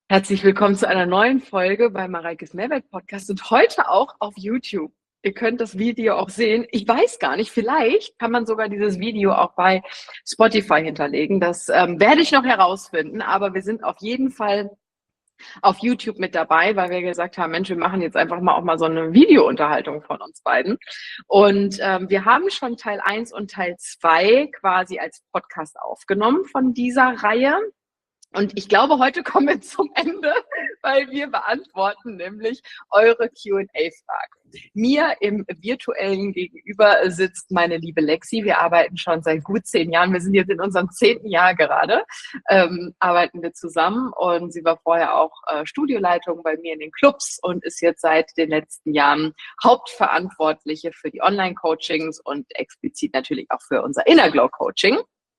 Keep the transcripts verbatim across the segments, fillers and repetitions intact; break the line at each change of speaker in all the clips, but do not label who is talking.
Herzlich willkommen zu einer neuen Folge bei Mareikes Mehrwelt-Podcast und heute auch auf YouTube. Ihr könnt das Video auch sehen. Ich weiß gar nicht, vielleicht kann man sogar dieses Video auch bei Spotify hinterlegen. Das ähm, werde ich noch herausfinden, aber wir sind auf jeden Fall auf YouTube mit dabei, weil wir gesagt haben, Mensch, wir machen jetzt einfach mal auch mal so eine Videounterhaltung von uns beiden. Und ähm, wir haben schon Teil eins und Teil zwei quasi als Podcast aufgenommen von dieser Reihe. Und ich glaube, heute kommen wir zum Ende, weil wir beantworten nämlich eure Q und A-Fragen. Mir im virtuellen Gegenüber sitzt meine liebe Lexi. Wir arbeiten schon seit gut zehn Jahren. Wir sind jetzt in unserem zehnten Jahr gerade, ähm, arbeiten wir zusammen. Und sie war vorher auch äh, Studioleitung bei mir in den Clubs und ist jetzt seit den letzten Jahren Hauptverantwortliche für die Online-Coachings und explizit natürlich auch für unser Inner Glow Coaching.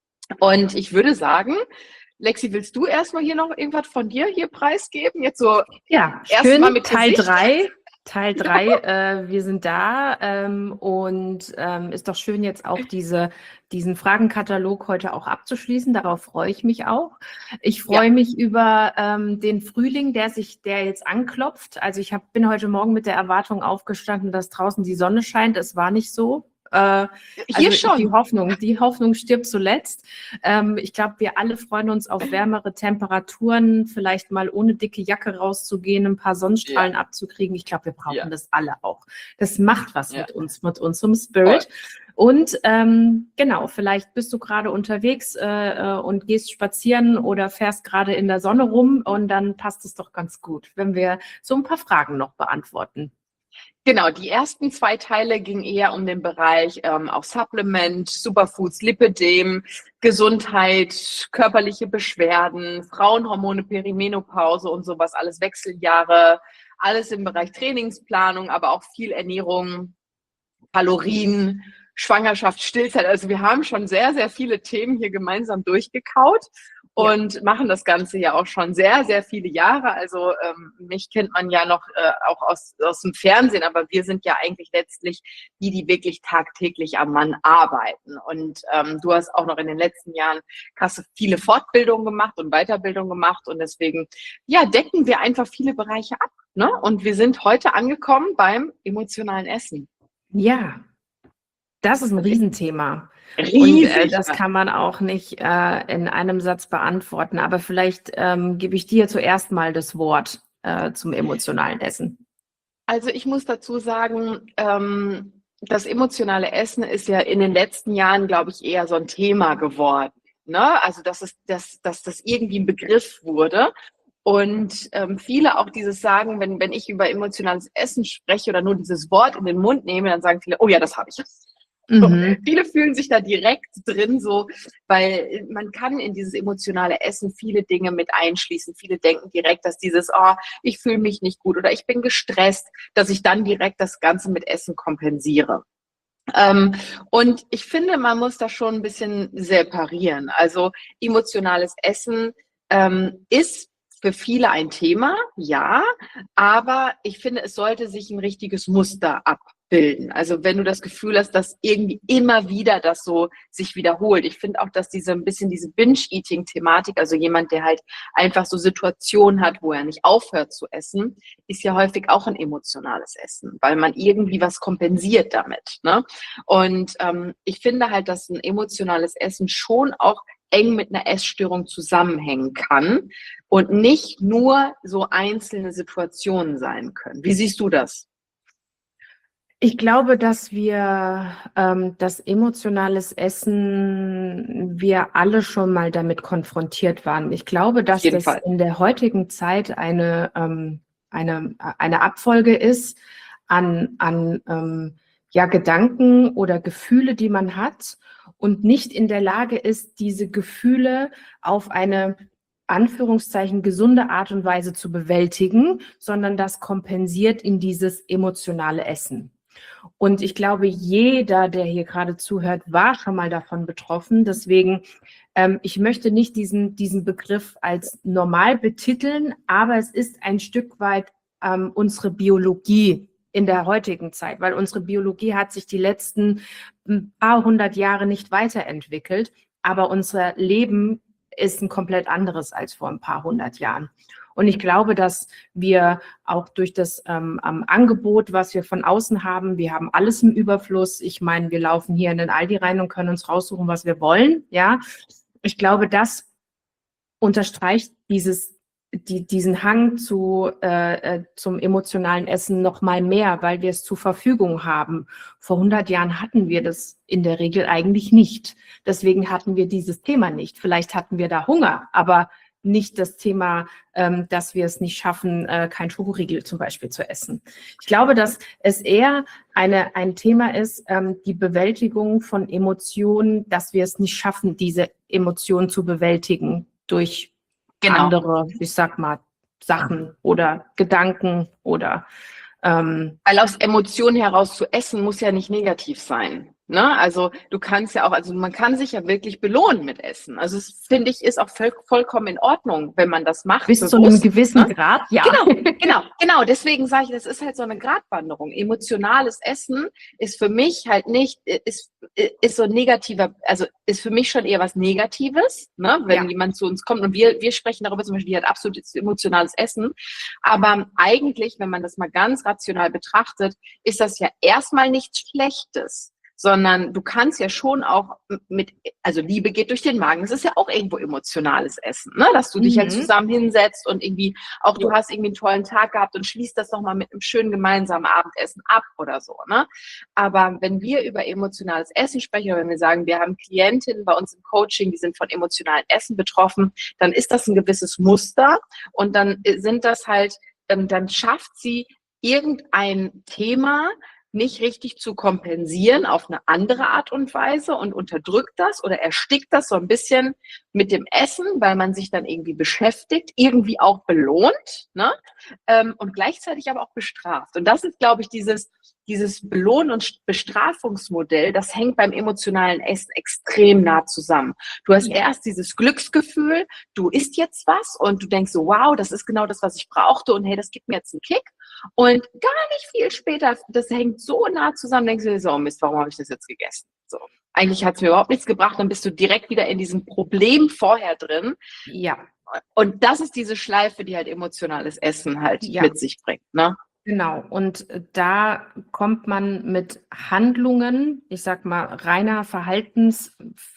Und ich würde sagen, Lexi, willst du erstmal hier noch irgendwas von dir hier preisgeben? Jetzt so
ja, schön, mit Teil drei. Teil drei, ja. äh, wir sind da ähm, und ähm, ist doch schön, jetzt auch diese, diesen Fragenkatalog heute auch abzuschließen. Darauf freue ich mich auch. Ich freue ja. mich über ähm, den Frühling, der sich, der jetzt anklopft. Also ich hab, bin heute Morgen mit der Erwartung aufgestanden, dass draußen die Sonne scheint. Es war nicht so. Äh,
Hier
also
schon.
Die Hoffnung, die Hoffnung stirbt zuletzt. Ähm, ich glaube, wir alle freuen uns auf wärmere Temperaturen, vielleicht mal ohne dicke Jacke rauszugehen, ein paar Sonnenstrahlen ja. abzukriegen. Ich glaube, wir brauchen ja. das alle auch. Das macht was ja. mit uns, mit unserem Spirit. Voll. Und ähm, genau, vielleicht bist du gerade unterwegs äh, und gehst spazieren oder fährst gerade in der Sonne rum und dann passt es doch ganz gut, wenn wir so ein paar Fragen noch beantworten.
Genau, die ersten zwei Teile gingen eher um den Bereich ähm, auch Supplement, Superfoods, Lipidem, Gesundheit, körperliche Beschwerden, Frauenhormone, Perimenopause und sowas, alles Wechseljahre, alles im Bereich Trainingsplanung, aber auch viel Ernährung, Kalorien, Schwangerschaft, Stillzeit. Also wir haben schon sehr, sehr viele Themen hier gemeinsam durchgekaut. Und ja. machen das Ganze ja auch schon sehr, sehr viele Jahre. Also ähm, mich kennt man ja noch äh, auch aus, aus dem Fernsehen, aber wir sind ja eigentlich letztlich die, die wirklich tagtäglich am Mann arbeiten. Und ähm, du hast auch noch in den letzten Jahren hast du viele Fortbildungen gemacht und Weiterbildung gemacht. Und deswegen ja, decken wir einfach viele Bereiche ab. Ne? Und wir sind heute angekommen beim emotionalen Essen.
Ja, das ist ein Riesenthema.
Riesig,
und äh, das kann man auch nicht äh, in einem Satz beantworten. Aber vielleicht ähm, gebe ich dir zuerst mal das Wort äh, zum emotionalen Essen.
Also ich muss dazu sagen, ähm, das emotionale Essen ist ja in den letzten Jahren, glaube ich, eher so ein Thema geworden. Ne? Also dass, es, dass, dass das irgendwie ein Begriff wurde. Und ähm, viele auch dieses sagen, wenn, wenn ich über emotionales Essen spreche oder nur dieses Wort in den Mund nehme, dann sagen viele, oh ja, das habe ich. So, mhm. Viele fühlen sich da direkt drin, so, weil man kann in dieses emotionale Essen viele Dinge mit einschließen. Viele denken direkt, dass dieses, oh, ich fühle mich nicht gut oder ich bin gestresst, dass ich dann direkt das Ganze mit Essen kompensiere. Ähm, und ich finde, man muss da schon ein bisschen separieren. Also emotionales Essen ähm, ist für viele ein Thema, ja, aber ich finde, es sollte sich ein richtiges Muster abbilden. Also wenn du das Gefühl hast, dass irgendwie immer wieder das so sich wiederholt. Ich finde auch, dass diese ein bisschen diese Binge-Eating-Thematik, also jemand, der halt einfach so Situationen hat, wo er nicht aufhört zu essen, ist ja häufig auch ein emotionales Essen, weil man irgendwie was kompensiert damit. Ne? Und ähm, ich finde halt, dass ein emotionales Essen schon auch eng mit einer Essstörung zusammenhängen kann und nicht nur so einzelne Situationen sein können. Wie siehst du das?
Ich glaube, dass wir ähm, das emotionales Essen, wir alle schon mal damit konfrontiert waren. Ich glaube, dass das Fall. in der heutigen Zeit eine, ähm, eine, eine Abfolge ist an, an ähm, ja, Gedanken oder Gefühle, die man hat und nicht in der Lage ist, diese Gefühle auf eine Anführungszeichen gesunde Art und Weise zu bewältigen, sondern das kompensiert in dieses emotionale Essen. Und ich glaube, jeder, der hier gerade zuhört, war schon mal davon betroffen. Deswegen, ähm, ich möchte nicht diesen, diesen Begriff als normal betiteln, aber es ist ein Stück weit ähm, unsere Biologie in der heutigen Zeit, weil unsere Biologie hat sich die letzten paar hundert Jahre nicht weiterentwickelt, aber unser Leben ist ein komplett anderes als vor ein paar hundert Jahren. Und ich glaube, dass wir auch durch das ähm, Angebot, was wir von außen haben, wir haben alles im Überfluss. Ich meine, wir laufen hier in den Aldi rein und können uns raussuchen, was wir wollen. Ja, ich glaube, das unterstreicht dieses, die, diesen Hang zu, äh, zum emotionalen Essen noch mal mehr, weil wir es zur Verfügung haben. Vor hundert Jahren hatten wir das in der Regel eigentlich nicht. Deswegen hatten wir dieses Thema nicht. Vielleicht hatten wir da Hunger, aber nicht das Thema, ähm, dass wir es nicht schaffen, äh, kein Schokoriegel zum Beispiel zu essen. Ich glaube, dass es eher eine, ein Thema ist, ähm, die Bewältigung von Emotionen, dass wir es nicht schaffen, diese Emotionen zu bewältigen durch genau. andere, ich sag mal, Sachen oder Gedanken oder
ähm, weil aus Emotionen heraus zu essen muss ja nicht negativ sein. Ne? Also du kannst ja auch, also man kann sich ja wirklich belohnen mit Essen. Also es finde ich ist auch voll, vollkommen in Ordnung, wenn man das macht.
Bis bewusst, zu einem gewissen ne? Grad, ja.
Genau, genau, genau. Deswegen sage ich, das ist halt so eine Gratwanderung. Emotionales Essen ist für mich halt nicht, ist, ist so negativer, also ist für mich schon eher was Negatives, ne? Wenn ja. jemand zu uns kommt und wir, wir sprechen darüber zum Beispiel, die hat absolut emotionales Essen. Aber eigentlich, wenn man das mal ganz rational betrachtet, ist das ja erstmal nichts Schlechtes. Sondern du kannst ja schon auch mit, also Liebe geht durch den Magen, das ist ja auch irgendwo emotionales Essen, ne? Dass du dich mhm. halt zusammen hinsetzt und irgendwie, auch du hast irgendwie einen tollen Tag gehabt und schließt das nochmal mit einem schönen gemeinsamen Abendessen ab oder so, ne? Aber wenn wir über emotionales Essen sprechen, oder wenn wir sagen, wir haben Klientinnen bei uns im Coaching, die sind von emotionalem Essen betroffen, dann ist das ein gewisses Muster und dann sind das halt, dann, dann schafft sie irgendein Thema, nicht richtig zu kompensieren auf eine andere Art und Weise und unterdrückt das oder erstickt das so ein bisschen mit dem Essen, weil man sich dann irgendwie beschäftigt, irgendwie auch belohnt, ne? Ähm, und gleichzeitig aber auch bestraft. Und das ist, glaube ich, dieses, dieses Belohn- und Bestrafungsmodell, das hängt beim emotionalen Essen extrem nah zusammen. Du hast ja. erst dieses Glücksgefühl, du isst jetzt was und du denkst so, wow, das ist genau das, was ich brauchte und hey, das gibt mir jetzt einen Kick. Und gar nicht viel später, das hängt so nah zusammen, denkst du dir so, oh Mist, warum habe ich das jetzt gegessen? So. Eigentlich hat es mir überhaupt nichts gebracht, dann bist du direkt wieder in diesem Problem vorher drin.
Ja.
Und das ist diese Schleife, die halt emotionales Essen halt ja. mit sich bringt, ne?
Genau, und da kommt man mit Handlungen, ich sag mal, reiner Verhaltens,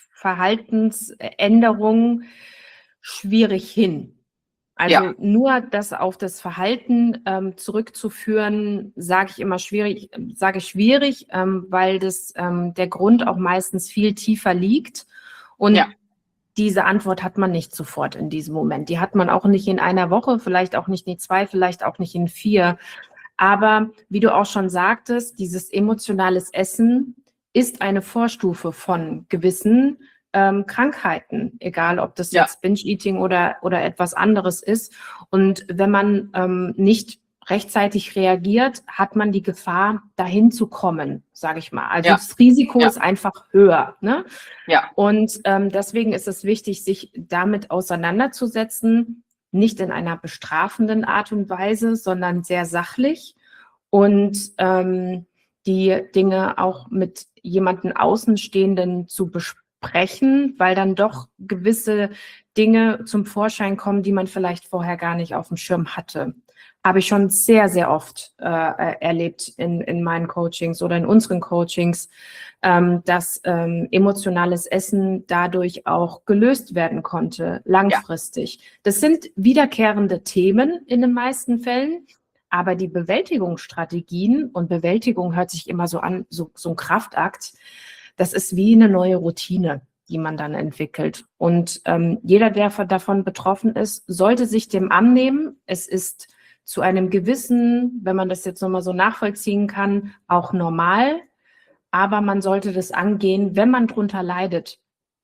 Verhaltensänderung schwierig hin. Also ja. nur das auf das Verhalten ähm, zurückzuführen, sage ich immer schwierig, sage ich schwierig, ähm, weil das ähm, der Grund auch meistens viel tiefer liegt. Und ja. diese Antwort hat man nicht sofort in diesem Moment. Die hat man auch nicht in einer Woche, vielleicht auch nicht in zwei, vielleicht auch nicht in vier. Aber wie du auch schon sagtest, dieses emotionales Essen ist eine Vorstufe von gewissen ähm, Krankheiten, egal ob das ja. jetzt Binge-Eating oder, oder etwas anderes ist. Und wenn man ähm, nicht rechtzeitig reagiert, hat man die Gefahr, dahin zu kommen, sage ich mal. Also ja. das Risiko ja. ist einfach höher. Ne?
Ja.
Und ähm, deswegen ist es wichtig, sich damit auseinanderzusetzen, nicht in einer bestrafenden Art und Weise, sondern sehr sachlich und ähm, die Dinge auch mit jemandem Außenstehenden zu besprechen, weil dann doch gewisse Dinge zum Vorschein kommen, die man vielleicht vorher gar nicht auf dem Schirm hatte. Habe ich schon sehr, sehr oft äh, erlebt in, in meinen Coachings oder in unseren Coachings, ähm, dass ähm, emotionales Essen dadurch auch gelöst werden konnte, langfristig. Ja. Das sind wiederkehrende Themen in den meisten Fällen, aber die Bewältigungsstrategien, und Bewältigung hört sich immer so an, so, so ein Kraftakt, das ist wie eine neue Routine, die man dann entwickelt. Und ähm, jeder, der davon betroffen ist, sollte sich dem annehmen. Es ist zu einem gewissen, wenn man das jetzt nochmal so nachvollziehen kann, auch normal. Aber man sollte das angehen, wenn man drunter leidet.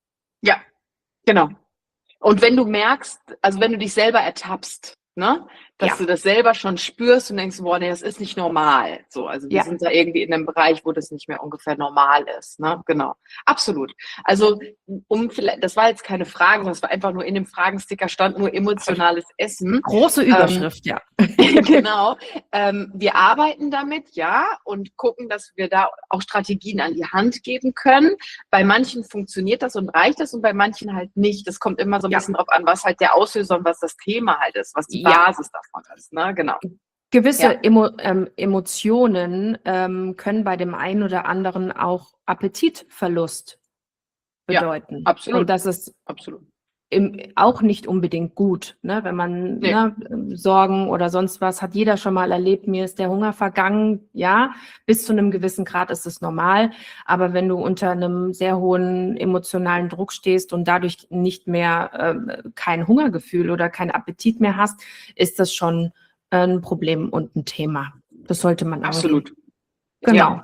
Ja, genau. Und wenn du merkst, also wenn du dich selber ertappst, ne, dass
Ja.
du das selber schon spürst und denkst, boah, nee, das ist nicht normal. So, also wir
Ja.
sind da irgendwie in einem Bereich, wo das nicht mehr ungefähr normal ist. Ne? Genau. Absolut. Also, um vielleicht, das war jetzt keine Frage, das war einfach nur in dem Fragensticker stand nur emotionales Essen.
Große Überschrift,
ähm,
ja.
Genau. Ähm, wir arbeiten damit, ja, und gucken, dass wir da auch Strategien an die Hand geben können. Bei manchen funktioniert das und reicht das und bei manchen halt nicht. Das kommt immer so ein
Ja.
bisschen drauf an, was halt der Auslöser und was das Thema halt ist, was die
Ja.
Basis davon ist. Ne? Genau.
Gewisse
Ja.
Emo ähm, Emotionen ähm, können bei dem einen oder anderen auch Appetitverlust bedeuten.
Ja, absolut.
Und das ist
absolut.
Im, auch nicht unbedingt gut, ne? Wenn man
Nee.
ne, Sorgen oder sonst was, hat jeder schon mal erlebt, mir ist der Hunger vergangen, ja, bis zu einem gewissen Grad ist es normal, aber wenn du unter einem sehr hohen emotionalen Druck stehst und dadurch nicht mehr äh, kein Hungergefühl oder kein Appetit mehr hast, ist das schon ein Problem und ein Thema. Das sollte man
Absolut.
angehen. Genau.
Ja.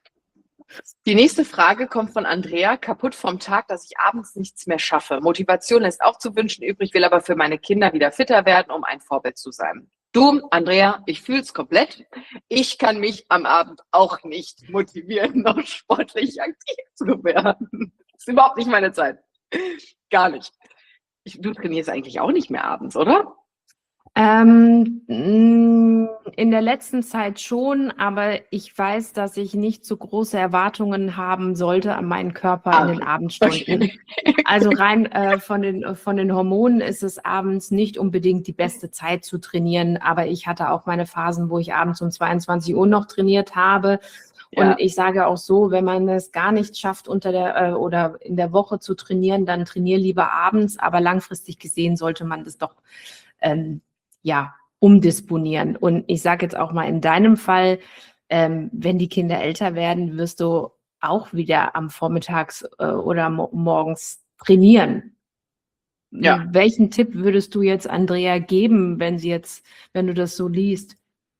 Die nächste Frage kommt von Andrea. Kaputt vom Tag, dass ich abends nichts mehr schaffe. Motivation lässt auch zu wünschen übrig, will aber für meine Kinder wieder fitter werden, um ein Vorbild zu sein. Du, Andrea, ich fühle es komplett. Ich kann mich am Abend auch nicht motivieren, noch sportlich aktiv zu werden. Das ist überhaupt nicht meine Zeit. Gar nicht. Ich, du trainierst eigentlich auch nicht mehr abends, oder?
Ähm, in der letzten Zeit schon, aber ich weiß, dass ich nicht so große Erwartungen haben sollte an meinen Körper
Ah,
in den Abendstunden.
okay.
Also rein äh, von den, von den Hormonen ist es abends nicht unbedingt die beste Zeit zu trainieren, aber ich hatte auch meine Phasen, wo ich abends um zweiundzwanzig Uhr noch trainiert habe. Und
Ja.
ich sage auch so, wenn man es gar nicht schafft, unter der äh, oder in der Woche zu trainieren, dann trainier lieber abends, aber langfristig gesehen sollte man das doch ähm, ja, umdisponieren. Und ich sage jetzt auch mal in deinem Fall, ähm, wenn die Kinder älter werden, wirst du auch wieder am Vormittags äh, oder mo morgens trainieren.
Ja.
Welchen Tipp würdest du jetzt Andrea geben, wenn sie jetzt, wenn du das so liest?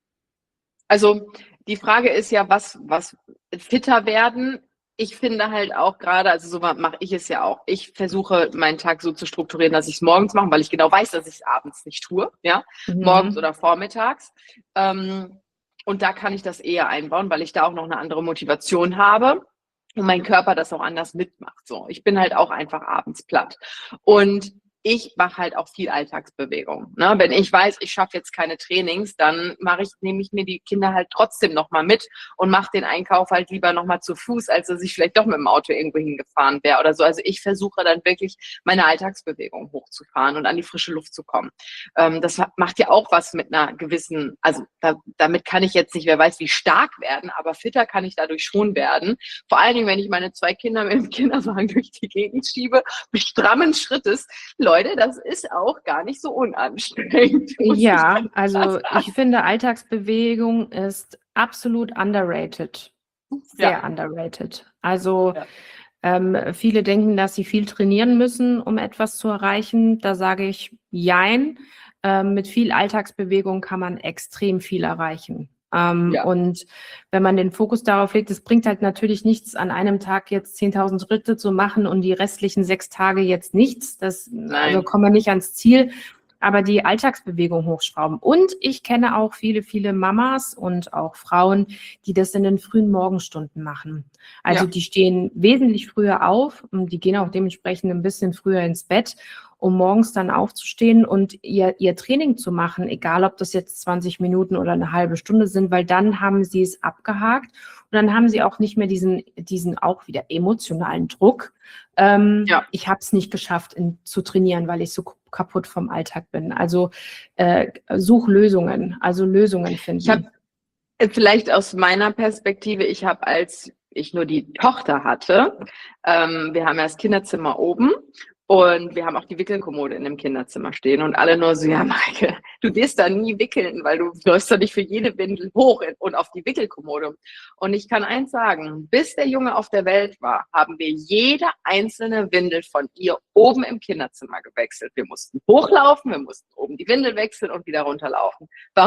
Also die Frage ist ja, was, was fitter werden. Ich finde halt auch gerade, also so mache ich es ja auch. Ich versuche meinen Tag so zu strukturieren, dass ich es morgens mache, weil ich genau weiß, dass ich es abends nicht tue, ja,
Mhm.
morgens oder vormittags. Ähm, und da kann ich das eher einbauen, weil ich da auch noch eine andere Motivation habe und mein Körper das auch anders mitmacht. So, ich bin halt auch einfach abends platt. Und ich mache halt auch viel Alltagsbewegung. Ne? Wenn ich weiß, ich schaffe jetzt keine Trainings, dann mache ich, nehme ich mir die Kinder halt trotzdem nochmal mit und mache den Einkauf halt lieber nochmal zu Fuß, als dass ich vielleicht doch mit dem Auto irgendwo hingefahren wäre oder so. Also ich versuche dann wirklich meine Alltagsbewegung hochzufahren und an die frische Luft zu kommen. Ähm, das macht ja auch was mit einer gewissen, also da, damit kann ich jetzt nicht, wer weiß, wie stark werden, aber fitter kann ich dadurch schon werden. Vor allen Dingen, wenn ich meine zwei Kinder mit dem Kinderwagen durch die Gegend schiebe, mit strammen Schrittes. Leute, das ist auch gar nicht so unanstrengend.
Ja, also ich finde, Alltagsbewegung ist absolut underrated. Sehr
Ja.
underrated. Also
Ja.
ähm, viele denken, dass sie viel trainieren müssen, um etwas zu erreichen. Da sage ich, jein. Ähm, mit viel Alltagsbewegung kann man extrem viel erreichen. Ähm,
Ja.
Und wenn man den Fokus darauf legt, es bringt halt natürlich nichts, an einem Tag jetzt zehntausend Schritte zu machen und die restlichen sechs Tage jetzt nichts. Das, also kommen wir nicht ans Ziel, aber die Alltagsbewegung hochschrauben. Und ich kenne auch viele, viele Mamas und auch Frauen, die das in den frühen Morgenstunden machen. Also
Ja.
die stehen wesentlich früher auf und die gehen auch dementsprechend ein bisschen früher ins Bett, um morgens dann aufzustehen und ihr, ihr Training zu machen, egal ob das jetzt zwanzig Minuten oder eine halbe Stunde sind, weil dann haben sie es abgehakt und dann haben sie auch nicht mehr diesen, diesen auch wieder emotionalen Druck. Ähm,
Ja.
Ich habe es nicht geschafft, in, zu trainieren, weil ich so kaputt vom Alltag bin. Also äh, such Lösungen, also Lösungen finden.
Ich habe vielleicht aus meiner Perspektive, ich habe, als ich nur die Tochter hatte, ähm, wir haben ja das Kinderzimmer oben und wir haben auch die Wickelkommode in dem Kinderzimmer stehen und alle nur so, ja Maike, du wirst da nie wickeln, weil du läufst doch nicht für jede Windel hoch und auf die Wickelkommode. Und ich kann eins sagen, bis der Junge auf der Welt war, haben wir jede einzelne Windel von ihr oben im Kinderzimmer gewechselt. Wir mussten hochlaufen, wir mussten oben die Windel wechseln und wieder runterlaufen. Warum?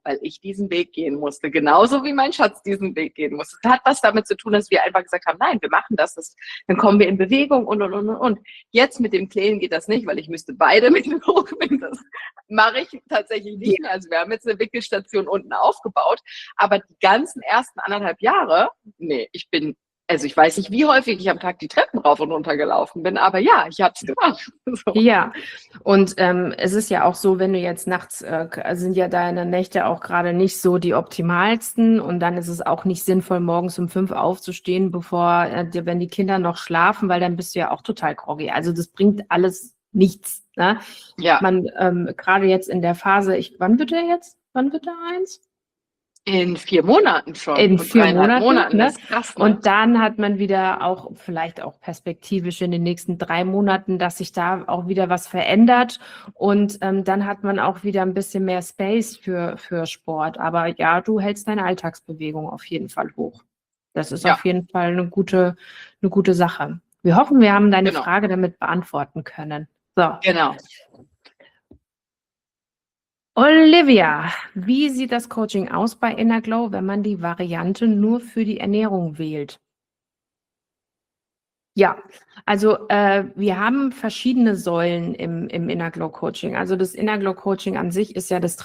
weil ich diesen Weg gehen musste, genauso wie mein Schatz diesen Weg gehen musste. Das hat was damit zu tun, dass wir einfach gesagt haben, nein, wir machen das, das dann kommen wir in Bewegung und, und, und, und. Jetzt mit dem Kleinen geht das nicht, weil ich müsste beide mit hochbringen. Das mache ich tatsächlich nicht mehr. Also wir haben jetzt eine Wickelstation unten aufgebaut, aber die ganzen ersten anderthalb Jahre, nee, ich bin Also ich weiß nicht, wie häufig ich am Tag die Treppen rauf und runter gelaufen bin, aber ja, ich habe es gemacht. So.
Ja, und ähm, es ist ja auch so, wenn du jetzt nachts, äh, sind ja deine Nächte auch gerade nicht so die optimalsten und dann ist es auch nicht sinnvoll, morgens um fünf aufzustehen, bevor, äh, dir, wenn die Kinder noch schlafen, weil dann bist du ja auch total groggy. Also das bringt alles nichts. Ne?
Ja.
Man, ähm, gerade jetzt in der Phase, ich, wann wird er jetzt? Wann wird er eins?
In vier Monaten schon.
In vier Monaten,
Monaten.
Ne?
Das ist krass, ne?
Und dann hat man wieder auch, vielleicht auch perspektivisch in den nächsten drei Monaten, dass sich da auch wieder was verändert. Und ähm, dann hat man auch wieder ein bisschen mehr Space für, für Sport. Aber ja, du hältst deine Alltagsbewegung auf jeden Fall hoch. Das ist
Ja.
auf jeden Fall eine gute, eine gute Sache. Wir hoffen, wir haben deine
Genau.
Frage damit beantworten können. So.
Genau.
Olivia, wie sieht das Coaching aus bei Innerglow, wenn man die Variante nur für die Ernährung wählt? Ja, also äh, wir haben verschiedene Säulen im, im Innerglow Coaching. Also das Innerglow Coaching an sich ist ja das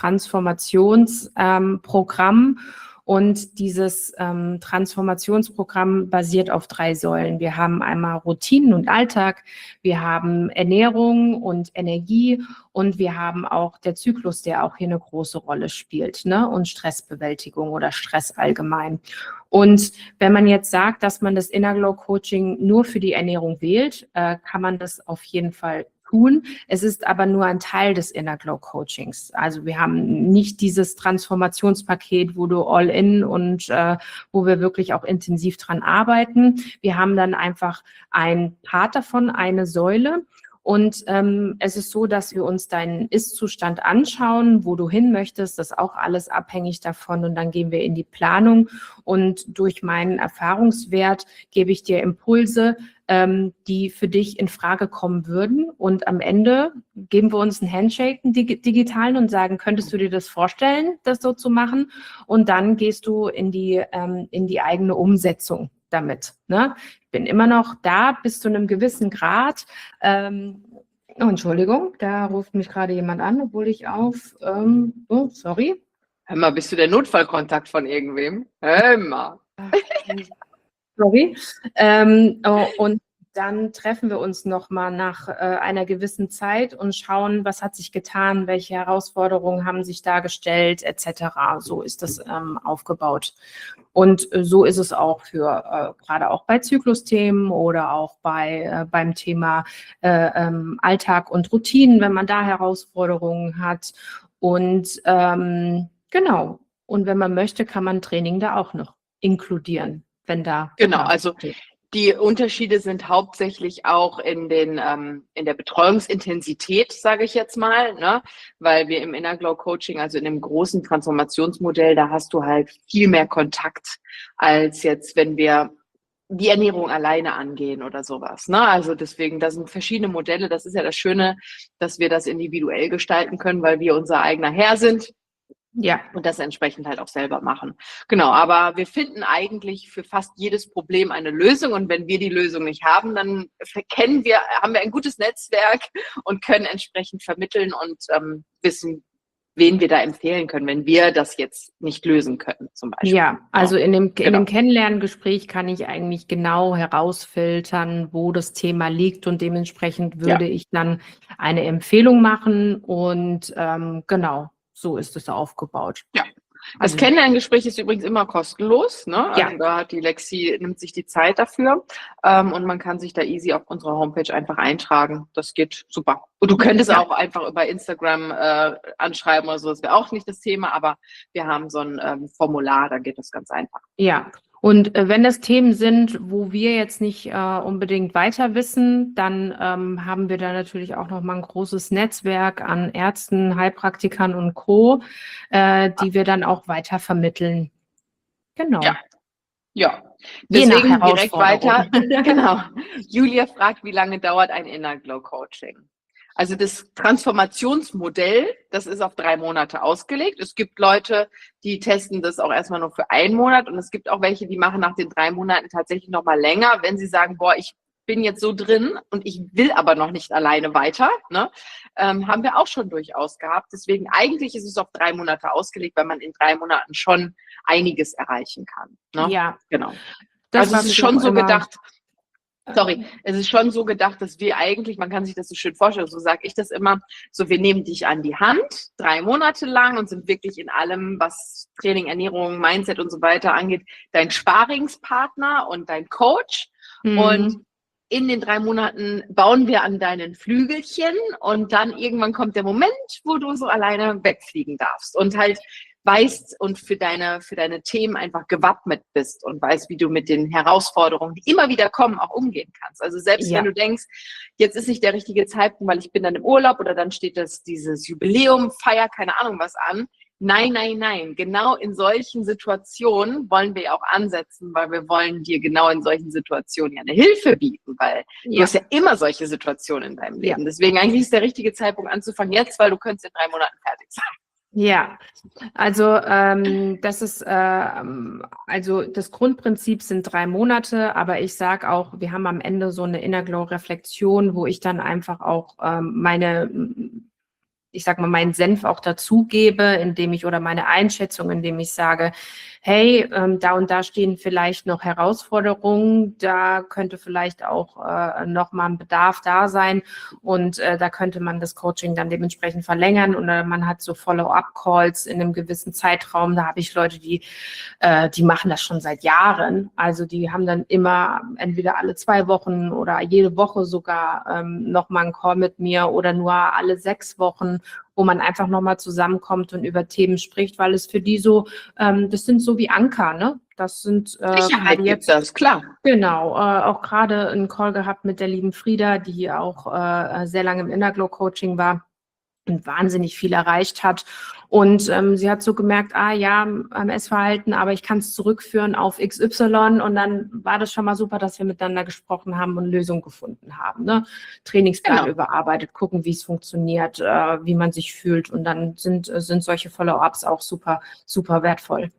Transformationsprogramm. Ähm, Und dieses ähm, Transformationsprogramm basiert auf drei Säulen. Wir haben einmal Routinen und Alltag, wir haben Ernährung und Energie und wir haben auch der Zyklus, der auch hier eine große Rolle spielt, ne? Und Stressbewältigung oder Stress allgemein. Und wenn man jetzt sagt, dass man das Innerglow Coaching nur für die Ernährung wählt, äh, kann man das auf jeden Fall tun. Es ist aber nur ein Teil des Innerglow Coachings. Also wir haben nicht dieses Transformationspaket, wo du all in und äh, wo wir wirklich auch intensiv dran arbeiten. Wir haben dann einfach ein Part davon, eine Säule. Und ähm, es ist so, dass wir uns deinen Ist-Zustand anschauen, wo du hin möchtest. Das ist auch alles abhängig davon. Und dann gehen wir in die Planung. Und durch meinen Erfahrungswert gebe ich dir Impulse, ähm, die für dich in Frage kommen würden. Und am Ende geben wir uns einen Handshake, einen dig- digitalen, und sagen, könntest du dir das vorstellen, das so zu machen? Und dann gehst du in die, ähm, in die eigene Umsetzung damit. Ne? Ich bin immer noch da bis zu einem gewissen Grad. Ähm, oh, Entschuldigung, da ruft mich gerade jemand an, obwohl ich auf, ähm, oh, sorry.
Hör mal, bist du der Notfallkontakt von irgendwem? Hör mal.
Sorry. Ähm, oh, und dann treffen wir uns nochmal nach äh, einer gewissen Zeit und schauen, was hat sich getan, welche Herausforderungen haben sich dargestellt, et cetera. So ist das ähm, aufgebaut. Und äh, so ist es auch für, äh, gerade auch bei Zyklusthemen oder auch bei, äh, beim Thema äh, ähm, Alltag und Routinen, wenn man da Herausforderungen hat. Und ähm, genau. Und wenn man möchte, kann man Training da auch noch inkludieren, wenn da.
Genau, also die Unterschiede sind hauptsächlich auch in den ähm, in der Betreuungsintensität, sage ich jetzt mal, ne? Weil wir im Innerglow Coaching, also in dem großen Transformationsmodell, da hast du halt viel mehr Kontakt als jetzt, wenn wir die Ernährung alleine angehen oder sowas, ne? Also deswegen, da sind verschiedene Modelle. Das ist ja das Schöne, dass wir das individuell gestalten können, weil wir unser eigener Herr sind.
Ja.
Und das entsprechend halt auch selber machen. Genau, aber wir finden eigentlich für fast jedes Problem eine Lösung. Und wenn wir die Lösung nicht haben, dann kennen wir, haben wir ein gutes Netzwerk und können entsprechend vermitteln und ähm, wissen, wen wir da empfehlen können, wenn wir das jetzt nicht lösen können, zum Beispiel.
Ja, also in dem, in
Genau.
dem Kennenlerngespräch kann ich eigentlich genau herausfiltern, wo das Thema liegt, und dementsprechend würde
Ja.
ich dann eine Empfehlung machen und ähm, genau, so ist es aufgebaut.
Ja. Das
Also,
Kennenlerngespräch ist übrigens immer kostenlos, ne? Also
Ja.
da hat die Lexi, nimmt sich die Zeit dafür, ähm, und man kann sich da easy auf unserer Homepage einfach eintragen. Das geht super. Und du könntest
Ja.
auch einfach über Instagram äh, anschreiben oder so, das wäre auch nicht das Thema, aber wir haben so ein ähm, Formular, da geht das ganz einfach.
Ja, und äh, wenn das Themen sind, wo wir jetzt nicht äh, unbedingt weiter wissen, dann ähm, haben wir da natürlich auch nochmal ein großes Netzwerk an Ärzten, Heilpraktikern und Co., äh, die wir dann auch weiter vermitteln. Genau.
Ja. Ja.
Je nach
Deswegen direkt
Herausforderung.
weiter. Genau. Julia fragt, wie lange dauert ein Innerglow Coaching? Also das Transformationsmodell, das ist auf drei Monate ausgelegt. Es gibt Leute, die testen das auch erstmal nur für einen Monat und es gibt auch welche, die machen nach den drei Monaten tatsächlich nochmal länger, wenn sie sagen, boah, ich bin jetzt so drin und ich will aber noch nicht alleine weiter, ne? Ähm, haben wir auch schon durchaus gehabt. Deswegen eigentlich ist es auf drei Monate ausgelegt, weil man in drei Monaten schon einiges erreichen kann. Ne?
Ja,
genau.
Das
Also es ist schon so gedacht, sorry, es ist schon so gedacht, dass wir eigentlich, man kann sich das so schön vorstellen, so sage ich das immer, so wir nehmen dich an die Hand, drei Monate lang und sind wirklich in allem, was Training, Ernährung, Mindset und so weiter angeht, dein Sparingspartner und dein Coach. Mhm. Und in den drei Monaten bauen wir an deinen Flügelchen und dann irgendwann kommt der Moment, wo du so alleine wegfliegen darfst und halt weißt und für deine, für deine Themen einfach gewappnet bist und weißt, wie du mit den Herausforderungen, die immer wieder kommen, auch umgehen kannst. Also selbst ja. wenn du denkst, jetzt ist nicht der richtige Zeitpunkt, weil ich bin dann im Urlaub oder dann steht das dieses Jubiläum, Feier, keine Ahnung was an. Nein, nein, nein. Genau in solchen Situationen wollen wir auch ansetzen, weil wir wollen dir genau in solchen Situationen ja eine Hilfe bieten, weil ja. du hast ja immer solche Situationen in deinem Leben. Ja. Deswegen eigentlich ist der richtige Zeitpunkt anzufangen jetzt, weil du könntest in drei Monaten fertig sein.
Ja, also ähm, das ist äh, also das Grundprinzip sind drei Monate, aber ich sage auch, wir haben am Ende so eine Inner Glow Reflexion, wo ich dann einfach auch ähm, meine ich sag mal, meinen Senf auch dazugebe, indem ich oder meine Einschätzung, indem ich sage, hey, ähm, da und da stehen vielleicht noch Herausforderungen, da könnte vielleicht auch äh, noch mal ein Bedarf da sein und äh, da könnte man das Coaching dann dementsprechend verlängern oder man hat so Follow-up-Calls in einem gewissen Zeitraum, da habe ich Leute, die äh, die machen das schon seit Jahren, also die haben dann immer entweder alle zwei Wochen oder jede Woche sogar ähm, noch mal einen Call mit mir oder nur alle sechs Wochen, wo man einfach nochmal zusammenkommt und über Themen spricht, weil es für die so, ähm, das sind so wie Anker, ne? Das sind
äh, Sicherheit jetzt, gibt das, klar.
Genau, äh, auch gerade einen Call gehabt mit der lieben Frieda, die auch äh, sehr lange im Inner Glow Coaching war und wahnsinnig viel erreicht hat. Und ähm, sie hat so gemerkt, ah ja, am Essverhalten, aber ich kann es zurückführen auf X Y. Und dann war das schon mal super, dass wir miteinander gesprochen haben und Lösungen gefunden haben. Ne? Trainingsplan genau. überarbeitet, gucken, wie es funktioniert, äh, wie man sich fühlt. Und dann sind, sind solche Follow-ups auch super, super wertvoll.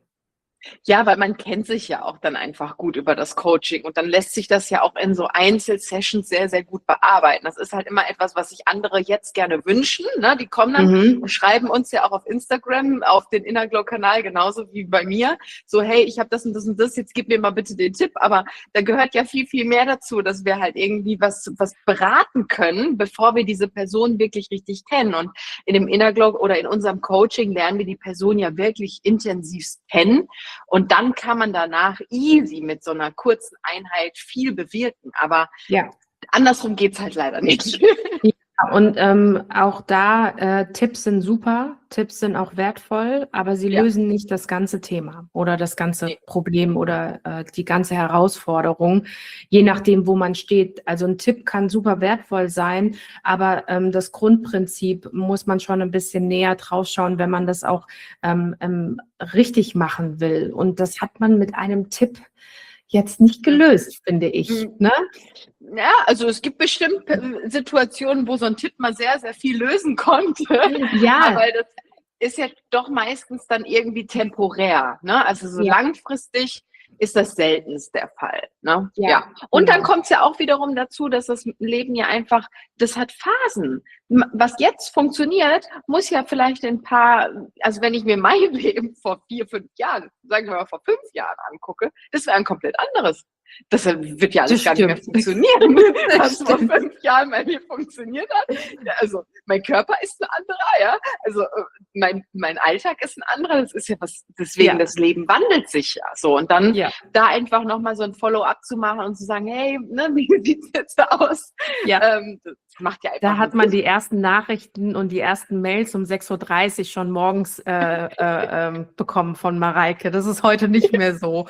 Ja, weil man kennt sich ja auch dann einfach gut über das Coaching und dann lässt sich das ja auch in so Einzelsessions sehr, sehr gut bearbeiten. Das ist halt immer etwas, was sich andere jetzt gerne wünschen. Ne? Die kommen dann mhm. und schreiben uns ja auch auf Instagram, auf den Inner Glow-Kanal, genauso wie bei mir. So, hey, ich habe das und das und das, jetzt gib mir mal bitte den Tipp. Aber da gehört ja viel, viel mehr dazu, dass wir halt irgendwie was, was beraten können, bevor wir diese Person wirklich richtig kennen. Und in dem Inner Glow oder in unserem Coaching lernen wir die Person ja wirklich intensiv kennen. Und dann kann man danach easy mit so einer kurzen Einheit viel bewirken. Aber ja. andersrum geht's halt leider nicht.
Ja, und ähm, auch da, äh, Tipps sind super, Tipps sind auch wertvoll, aber sie ja. lösen nicht das ganze Thema oder das ganze nee. Problem oder äh, die ganze Herausforderung, je nachdem, wo man steht. Also ein Tipp kann super wertvoll sein, aber ähm, das Grundprinzip muss man schon ein bisschen näher drauf schauen, wenn man das auch ähm, ähm, richtig machen will. Und das hat man mit einem Tipp jetzt nicht gelöst, finde ich. Ne?
Ja, also es gibt bestimmt Situationen, wo so ein Tipp mal sehr, sehr viel lösen konnte. Ja. Aber das ist ja doch meistens dann irgendwie temporär. Ne? Also so ja. langfristig ist das seltenst der Fall. Ne? Ja. ja. Und genau. dann kommt es ja auch wiederum dazu, dass das Leben ja einfach, das hat Phasen. Was jetzt funktioniert, muss ja vielleicht in ein paar, also wenn ich mir mein Leben vor vier, fünf Jahren, sagen wir mal vor fünf Jahren angucke, das wäre ein komplett anderes. Das wird ja alles gar nicht mehr funktionieren, was vor fünf Jahren bei mir funktioniert hat. Also mein Körper ist ein anderer, ja. Also mein, mein Alltag ist ein anderer. Das ist ja was, deswegen ja. das Leben wandelt sich ja so. Und dann ja. da einfach nochmal so ein Follow-up zu machen und zu sagen, hey, ne, wie sieht's jetzt aus?
Ja. Ähm, das macht ja einfach da hat man Sinn. Die ersten Nachrichten und die ersten Mails um sechs Uhr dreißig schon morgens äh, äh, äh, bekommen von Mareike. Das ist heute nicht mehr so.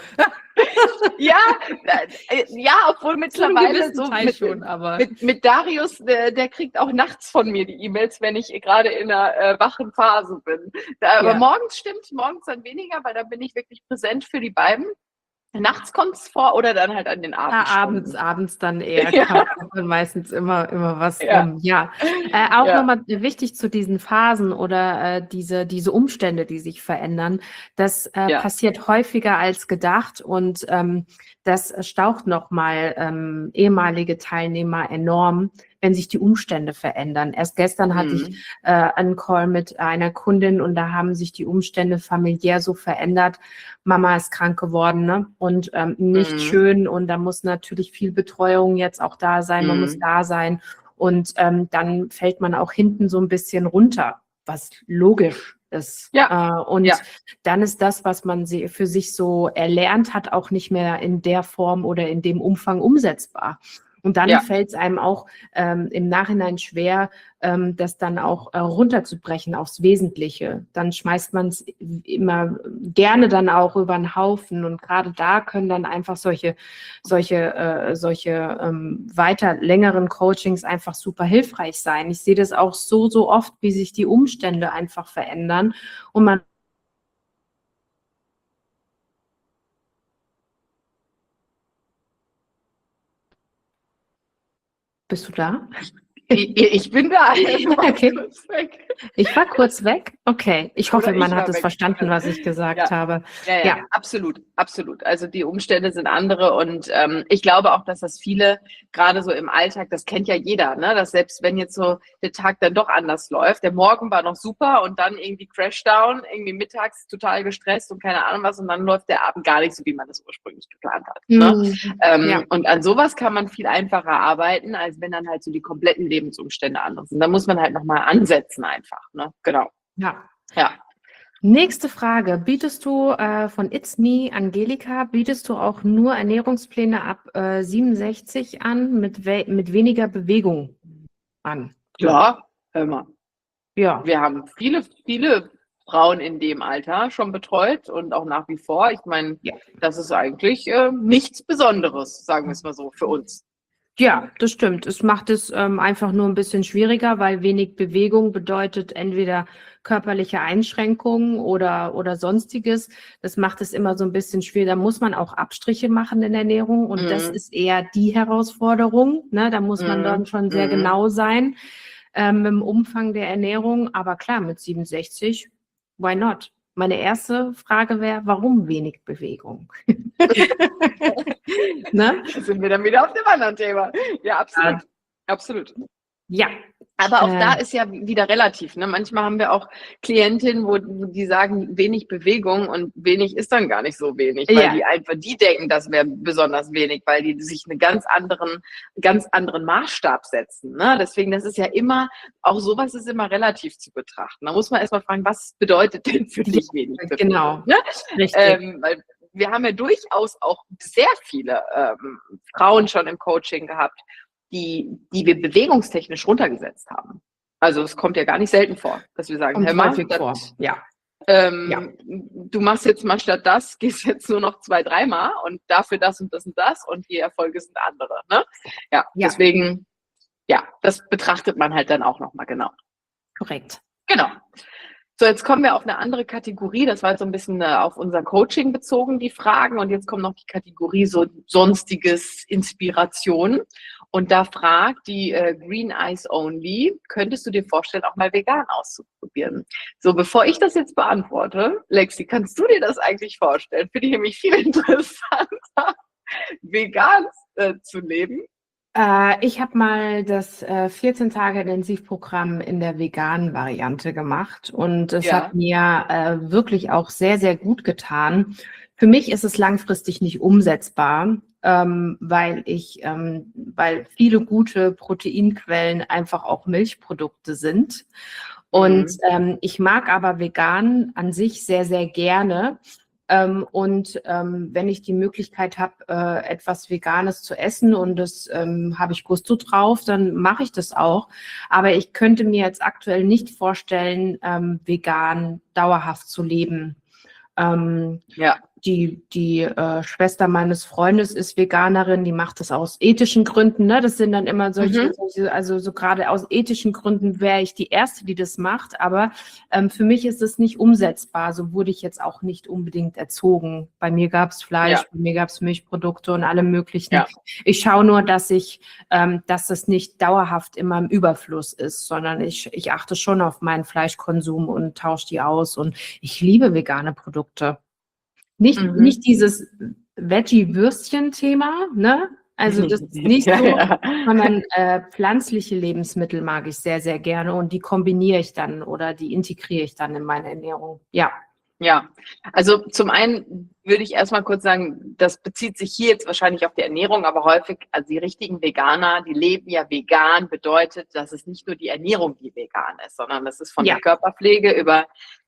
Ja, äh, ja, obwohl mittlerweile so mit, schon, aber. Mit, mit Darius, der, der kriegt auch nachts von mir die E-Mails, wenn ich gerade in einer äh, wachen Phase bin. Da, aber ja. morgens stimmt, morgens dann weniger, weil da bin ich wirklich präsent für die beiden. Nachts kommt es vor oder dann halt an den
Ja, abends,
Abendstunden?
abends dann eher
Ja.
kommt dann meistens immer, immer was
Ja.
rum. Ja, äh, auch
Ja.
nochmal wichtig zu diesen Phasen oder äh, diese, diese Umstände, die sich verändern. Das äh,
Ja.
passiert häufiger als gedacht und ähm, das staucht nochmal ähm, ehemalige Teilnehmer enorm, wenn sich die Umstände verändern. Erst gestern hatte
Mhm.
ich äh, einen Call mit einer Kundin und da haben sich die Umstände familiär so verändert. Mama ist krank geworden, ne? Und ähm, nicht
Mhm.
schön und da muss natürlich viel Betreuung jetzt auch da sein, man muss
Mhm.
da sein und ähm, dann fällt man auch hinten so ein bisschen runter, was logisch ist.
Ja.
Äh, und
Ja.
dann ist das, was man sie- für sich so erlernt hat, auch nicht mehr in der Form oder in dem Umfang umsetzbar. Und dann
Ja.
fällt es einem auch ähm, im Nachhinein schwer, ähm, das dann auch äh, runterzubrechen aufs Wesentliche. Dann schmeißt man es immer gerne dann auch über den Haufen. Und gerade da können dann einfach solche, solche, äh, solche ähm, weiter längeren Coachings einfach super hilfreich sein. Ich sehe das auch so, so oft, wie sich die Umstände einfach verändern und man Bist du da?
Ich, ich bin da.
Okay.
Kurz weg.
Ich war kurz weg. Okay. Ich hoffe,
Oder
man
ich
hat
war
es
weg.
verstanden, was ich gesagt
Ja.
habe.
Ja, ja,
Ja.
absolut, absolut. Also die Umstände sind andere und ähm, ich glaube auch, dass das viele, gerade so im Alltag, das kennt ja jeder, ne? Dass selbst wenn jetzt so der Tag dann doch anders läuft, der Morgen war noch super und dann irgendwie Crashdown, irgendwie mittags total gestresst und keine Ahnung was und dann läuft der Abend gar nicht so, wie man das ursprünglich geplant hat. Ne?
Mhm.
Ähm,
Ja.
Und an sowas kann man viel einfacher arbeiten, als wenn dann halt so die kompletten Lebensumstände anders sind. Da muss man halt nochmal ansetzen einfach. Ne? Genau.
Ja.
Ja.
Nächste Frage. Bietest du äh, von It's Me, Angelika, bietest du auch nur Ernährungspläne ab äh, siebenundsechzig an, mit, we mit weniger Bewegung an?
Klar, hör mal.
Ja.
Wir haben viele, viele Frauen in dem Alter schon betreut und auch nach wie vor. Ich meine,
Ja.
das ist eigentlich äh, nichts Besonderes, sagen wir es mal so, für uns.
Ja, das stimmt. Es macht es ähm, einfach nur ein bisschen schwieriger, weil wenig Bewegung bedeutet entweder körperliche Einschränkungen oder, oder sonstiges. Das macht es immer so ein bisschen schwierig. Da muss man auch Abstriche machen in der Ernährung und das
Mhm.
ist eher die Herausforderung. Ne? Da muss man dann
Mhm.
schon sehr
Mhm.
genau sein ähm, im Umfang der Ernährung. Aber klar, mit siebenundsechzig, why not? Meine erste Frage wäre, warum wenig Bewegung? Ne?
Da sind wir dann wieder auf dem anderen Thema. Ja, absolut.
Ja.
Absolut.
Ja.
Aber auch
Äh,
da ist ja wieder relativ. Ne? Manchmal haben wir auch Klientinnen, wo, wo die sagen, wenig Bewegung und wenig ist dann gar nicht so wenig, weil
Ja.
die einfach, die denken, das wäre besonders wenig, weil die sich einen ganz anderen, ganz anderen Maßstab setzen. Ne? Deswegen, das ist ja immer, auch sowas ist immer relativ zu betrachten. Da muss man erstmal fragen, was bedeutet denn für dich wenig Bewegung?
Genau.
Ne?
Richtig.
Ähm, weil wir haben ja durchaus auch sehr viele ähm, Frauen schon im Coaching gehabt, die, die wir bewegungstechnisch runtergesetzt haben. Also es kommt ja gar nicht selten vor, dass wir sagen,
Kommt
hör mal,
häufig
das,
vor. Ja.
ähm,
Ja.
du machst jetzt mal statt das, gehst jetzt nur noch zwei, dreimal und dafür das und das und das und die Erfolge sind andere. Ne? Ja,
Ja.
deswegen, ja, das betrachtet man halt dann auch nochmal genau.
Korrekt.
Genau. So, jetzt kommen wir auf eine andere Kategorie. Das war jetzt so ein bisschen äh, auf unser Coaching bezogen, die Fragen. Und jetzt kommt noch die Kategorie so sonstiges Inspiration. Und da fragt die äh, Green Eyes Only, könntest du dir vorstellen, auch mal vegan auszuprobieren? So, bevor ich das jetzt beantworte, Lexi, kannst du dir das eigentlich vorstellen? Finde ich nämlich viel interessanter, vegan äh, zu leben.
Äh, ich habe mal das äh, vierzehn Tage Intensivprogramm in der veganen Variante gemacht und es
Ja.
hat mir äh, wirklich auch sehr, sehr gut getan. Für mich ist es langfristig nicht umsetzbar, ähm, weil ich, ähm, weil viele gute Proteinquellen einfach auch Milchprodukte sind. Und
Mhm.
ähm, ich mag aber vegan an sich sehr, sehr gerne. Ähm, und ähm, wenn ich die Möglichkeit habe, äh, etwas Veganes zu essen und das ähm, habe ich Gusto drauf, dann mache ich das auch. Aber ich könnte mir jetzt aktuell nicht vorstellen, ähm, vegan dauerhaft zu leben. Ähm,
Ja.
die, die äh, Schwester meines Freundes ist Veganerin, die macht das aus ethischen Gründen, ne? Das sind dann immer solche,
Mhm.
solche also so gerade aus ethischen Gründen wäre ich die Erste, die das macht, aber ähm, für mich ist es nicht umsetzbar. So wurde ich jetzt auch nicht unbedingt erzogen. Bei mir gab es Fleisch,
Ja.
bei mir gab es Milchprodukte und alle möglichen.
Ja.
Ich schaue nur, dass ich, ähm, dass das nicht dauerhaft immer im Überfluss ist, sondern ich, ich achte schon auf meinen Fleischkonsum und tausche die aus. Und ich liebe vegane Produkte. Nicht,
Mhm.
nicht dieses Veggie-Würstchen-Thema, ne? Also das ist nicht
Ja,
so,
ja.
sondern äh, pflanzliche Lebensmittel mag ich sehr, sehr gerne und die kombiniere ich dann oder die integriere ich dann in meine Ernährung. Ja.
Ja, also zum einen würde ich erstmal kurz sagen, das bezieht sich hier jetzt wahrscheinlich auf die Ernährung, aber häufig, also die richtigen Veganer, die leben ja vegan, bedeutet, dass es nicht nur die Ernährung, die vegan ist, sondern das ist von
Ja.
der Körperpflege über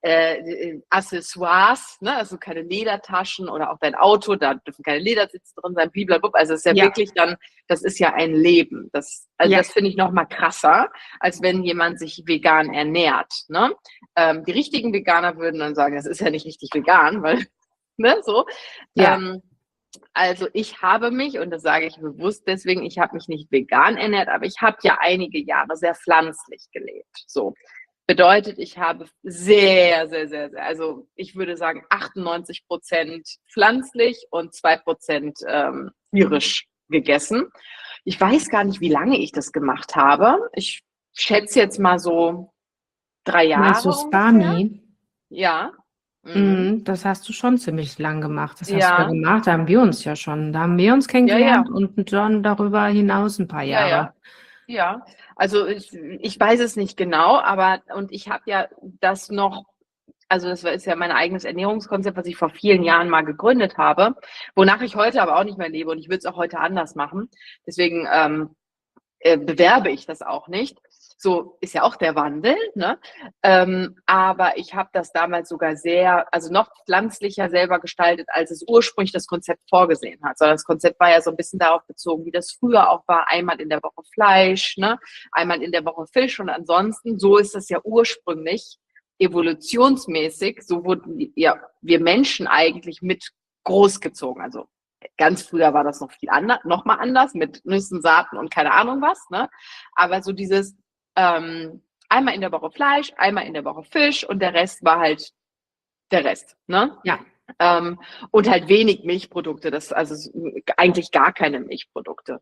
äh, Accessoires, ne, also keine Ledertaschen oder auch dein Auto, da dürfen keine Ledersitze drin sein, blablabla. Also es ist ja,
Ja.
wirklich dann, das ist ja ein Leben. Das, also
Ja.
das finde ich noch mal krasser, als wenn jemand sich vegan ernährt, ne? Ähm, die richtigen Veganer würden dann sagen, das ist ja nicht richtig vegan, weil, ne, so.
Ja.
Ähm, also ich habe mich, und das sage ich bewusst deswegen, ich habe mich nicht vegan ernährt, aber ich habe ja einige Jahre sehr pflanzlich gelebt. So. Bedeutet, ich habe sehr, sehr, sehr, sehr, also ich würde sagen achtundneunzig Prozent pflanzlich und zwei Prozent ähm, tierisch gegessen. Ich weiß gar nicht, wie lange ich das gemacht habe. Ich schätze jetzt mal so drei
Meinst du
Jahre ungefähr.
Spami?
Ja. Mhm.
Mhm, das hast du schon ziemlich lang gemacht. Das hast du ja
Ja.
gemacht, da haben wir uns ja schon, da haben wir uns
Ja,
kennengelernt
ja.
und dann darüber hinaus ein paar
Ja,
Jahre.
ja. Ja. Also ich, ich weiß es nicht genau, aber und ich habe ja das noch, also das ist ja mein eigenes Ernährungskonzept, was ich vor vielen Jahren mal gegründet habe, wonach ich heute aber auch nicht mehr lebe und ich würde es auch heute anders machen. Deswegen ähm, äh, bewerbe ich das auch nicht. So ist ja auch der Wandel, ne? Ähm, aber ich habe das damals sogar sehr, also noch pflanzlicher selber gestaltet, als es ursprünglich das Konzept vorgesehen hat. Sondern das Konzept war ja so ein bisschen darauf bezogen, wie das früher auch war, einmal in der Woche Fleisch, ne? Einmal in der Woche Fisch und ansonsten, so ist das ja ursprünglich evolutionsmäßig, so wurden ja wir Menschen eigentlich mit großgezogen. Also ganz früher war das noch viel anders, noch mal anders mit Nüssen, Saaten und keine Ahnung was, ne? Aber so dieses ähm, einmal in der Woche Fleisch, einmal in der Woche Fisch und der Rest war halt der Rest, ne?
Ja.
Ähm, und halt wenig Milchprodukte, das also eigentlich gar keine Milchprodukte.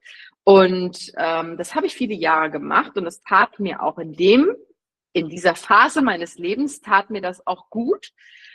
Und ähm, das habe ich viele Jahre gemacht und es tat mir auch in dem in dieser Phase meines Lebens tat mir das auch gut.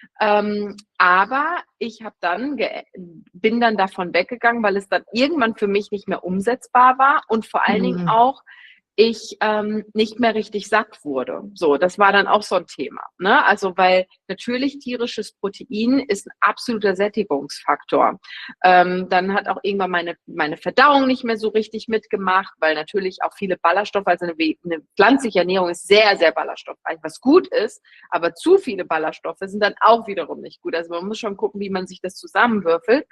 Ähm, aber ich habe dann bin dann davon weggegangen, weil es dann irgendwann für mich nicht mehr umsetzbar war und vor allen Dingen
Mhm.
auch ich ähm, nicht mehr richtig satt wurde. So, das war dann auch so ein Thema. Ne? Also, weil natürlich tierisches Protein ist ein absoluter Sättigungsfaktor. Ähm, dann hat auch irgendwann meine, meine Verdauung nicht mehr so richtig mitgemacht, weil natürlich auch viele Ballaststoffe, also eine, eine pflanzliche Ernährung ist sehr, sehr ballaststoffreich, was gut ist, aber zu viele Ballaststoffe sind dann auch wiederum nicht gut. Also man muss schon gucken, wie man sich das zusammenwürfelt.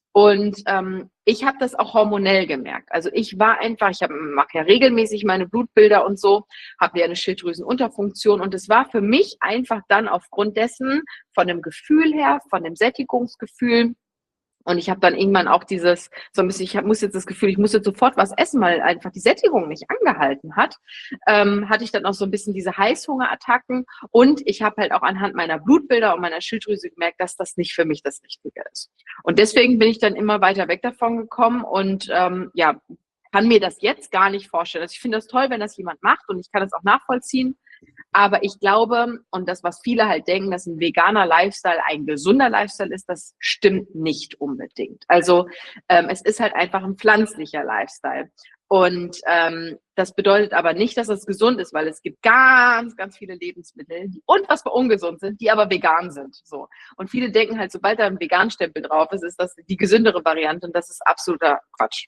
Und ähm, ich habe das auch hormonell gemerkt. Also ich war einfach, ich mache ja regelmäßig meine Blutbilder und so, habe ja eine Schilddrüsenunterfunktion und es war für mich einfach dann aufgrund dessen von dem Gefühl her, von dem Sättigungsgefühl. Und ich habe dann irgendwann auch dieses, so ein bisschen, ich hab, muss jetzt das Gefühl, ich muss jetzt sofort was essen, weil einfach die Sättigung nicht angehalten hat, ähm, hatte ich dann auch so ein bisschen diese Heißhungerattacken. Und ich habe halt auch anhand meiner Blutbilder und meiner Schilddrüse gemerkt, dass das nicht für mich das Richtige ist. Und deswegen bin ich dann immer weiter weg davon gekommen und ähm, ja, kann mir das jetzt gar nicht vorstellen. Also ich finde das toll, wenn das jemand macht und ich kann das auch nachvollziehen. Aber ich glaube, und das, was viele halt denken, dass ein veganer Lifestyle ein gesunder Lifestyle ist, das stimmt nicht unbedingt. Also ähm, es ist halt einfach ein pflanzlicher Lifestyle. Und ähm, das bedeutet aber nicht, dass es gesund ist, weil es gibt ganz, ganz viele Lebensmittel, die unfassbar ungesund sind, die aber vegan sind. So. Und viele denken halt, sobald da ein Vegan-Stempel drauf ist, ist das die gesündere Variante und das ist absoluter Quatsch.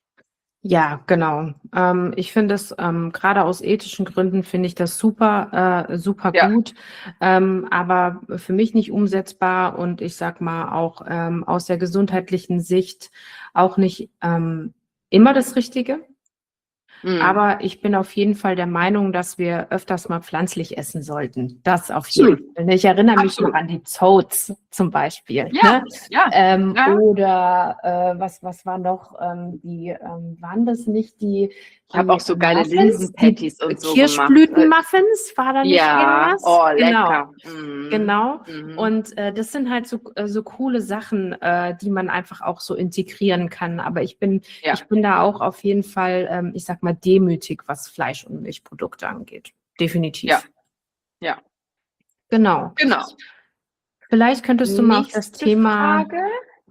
Ja, genau. Ähm, ich finde es, ähm, gerade aus ethischen Gründen finde ich das super, äh, super
Ja.
gut, ähm, aber für mich nicht umsetzbar und ich sag mal auch ähm, aus der gesundheitlichen Sicht auch nicht ähm, immer das Richtige. Mhm. Aber ich bin auf jeden Fall der Meinung, dass wir öfters mal pflanzlich essen sollten. Das auf
Absolut.
jeden Fall. Ich erinnere mich
Absolut.
noch an die Zoats zum Beispiel.
Ja,
ne?
ja,
ähm,
ja.
Oder äh, was, was war noch, ähm, die, ähm, waren das nicht die,
ich habe auch so geile Linsenpatties und so gemacht.
Kirschblütenmuffins, war da nicht
ja.
irgendwas?
Oh,
Genau.
lecker. Mhm.
Genau.
Mhm.
Und äh, das sind halt so, äh, so coole Sachen, äh, die man einfach auch so integrieren kann. Aber ich bin,
Ja.
ich bin da auch auf jeden Fall, ähm, ich sag mal, demütig, was Fleisch- und Milchprodukte angeht. Definitiv.
Ja. Ja.
Genau.
Genau.
Vielleicht könntest du mal auf das
Nächste
Thema
Frage.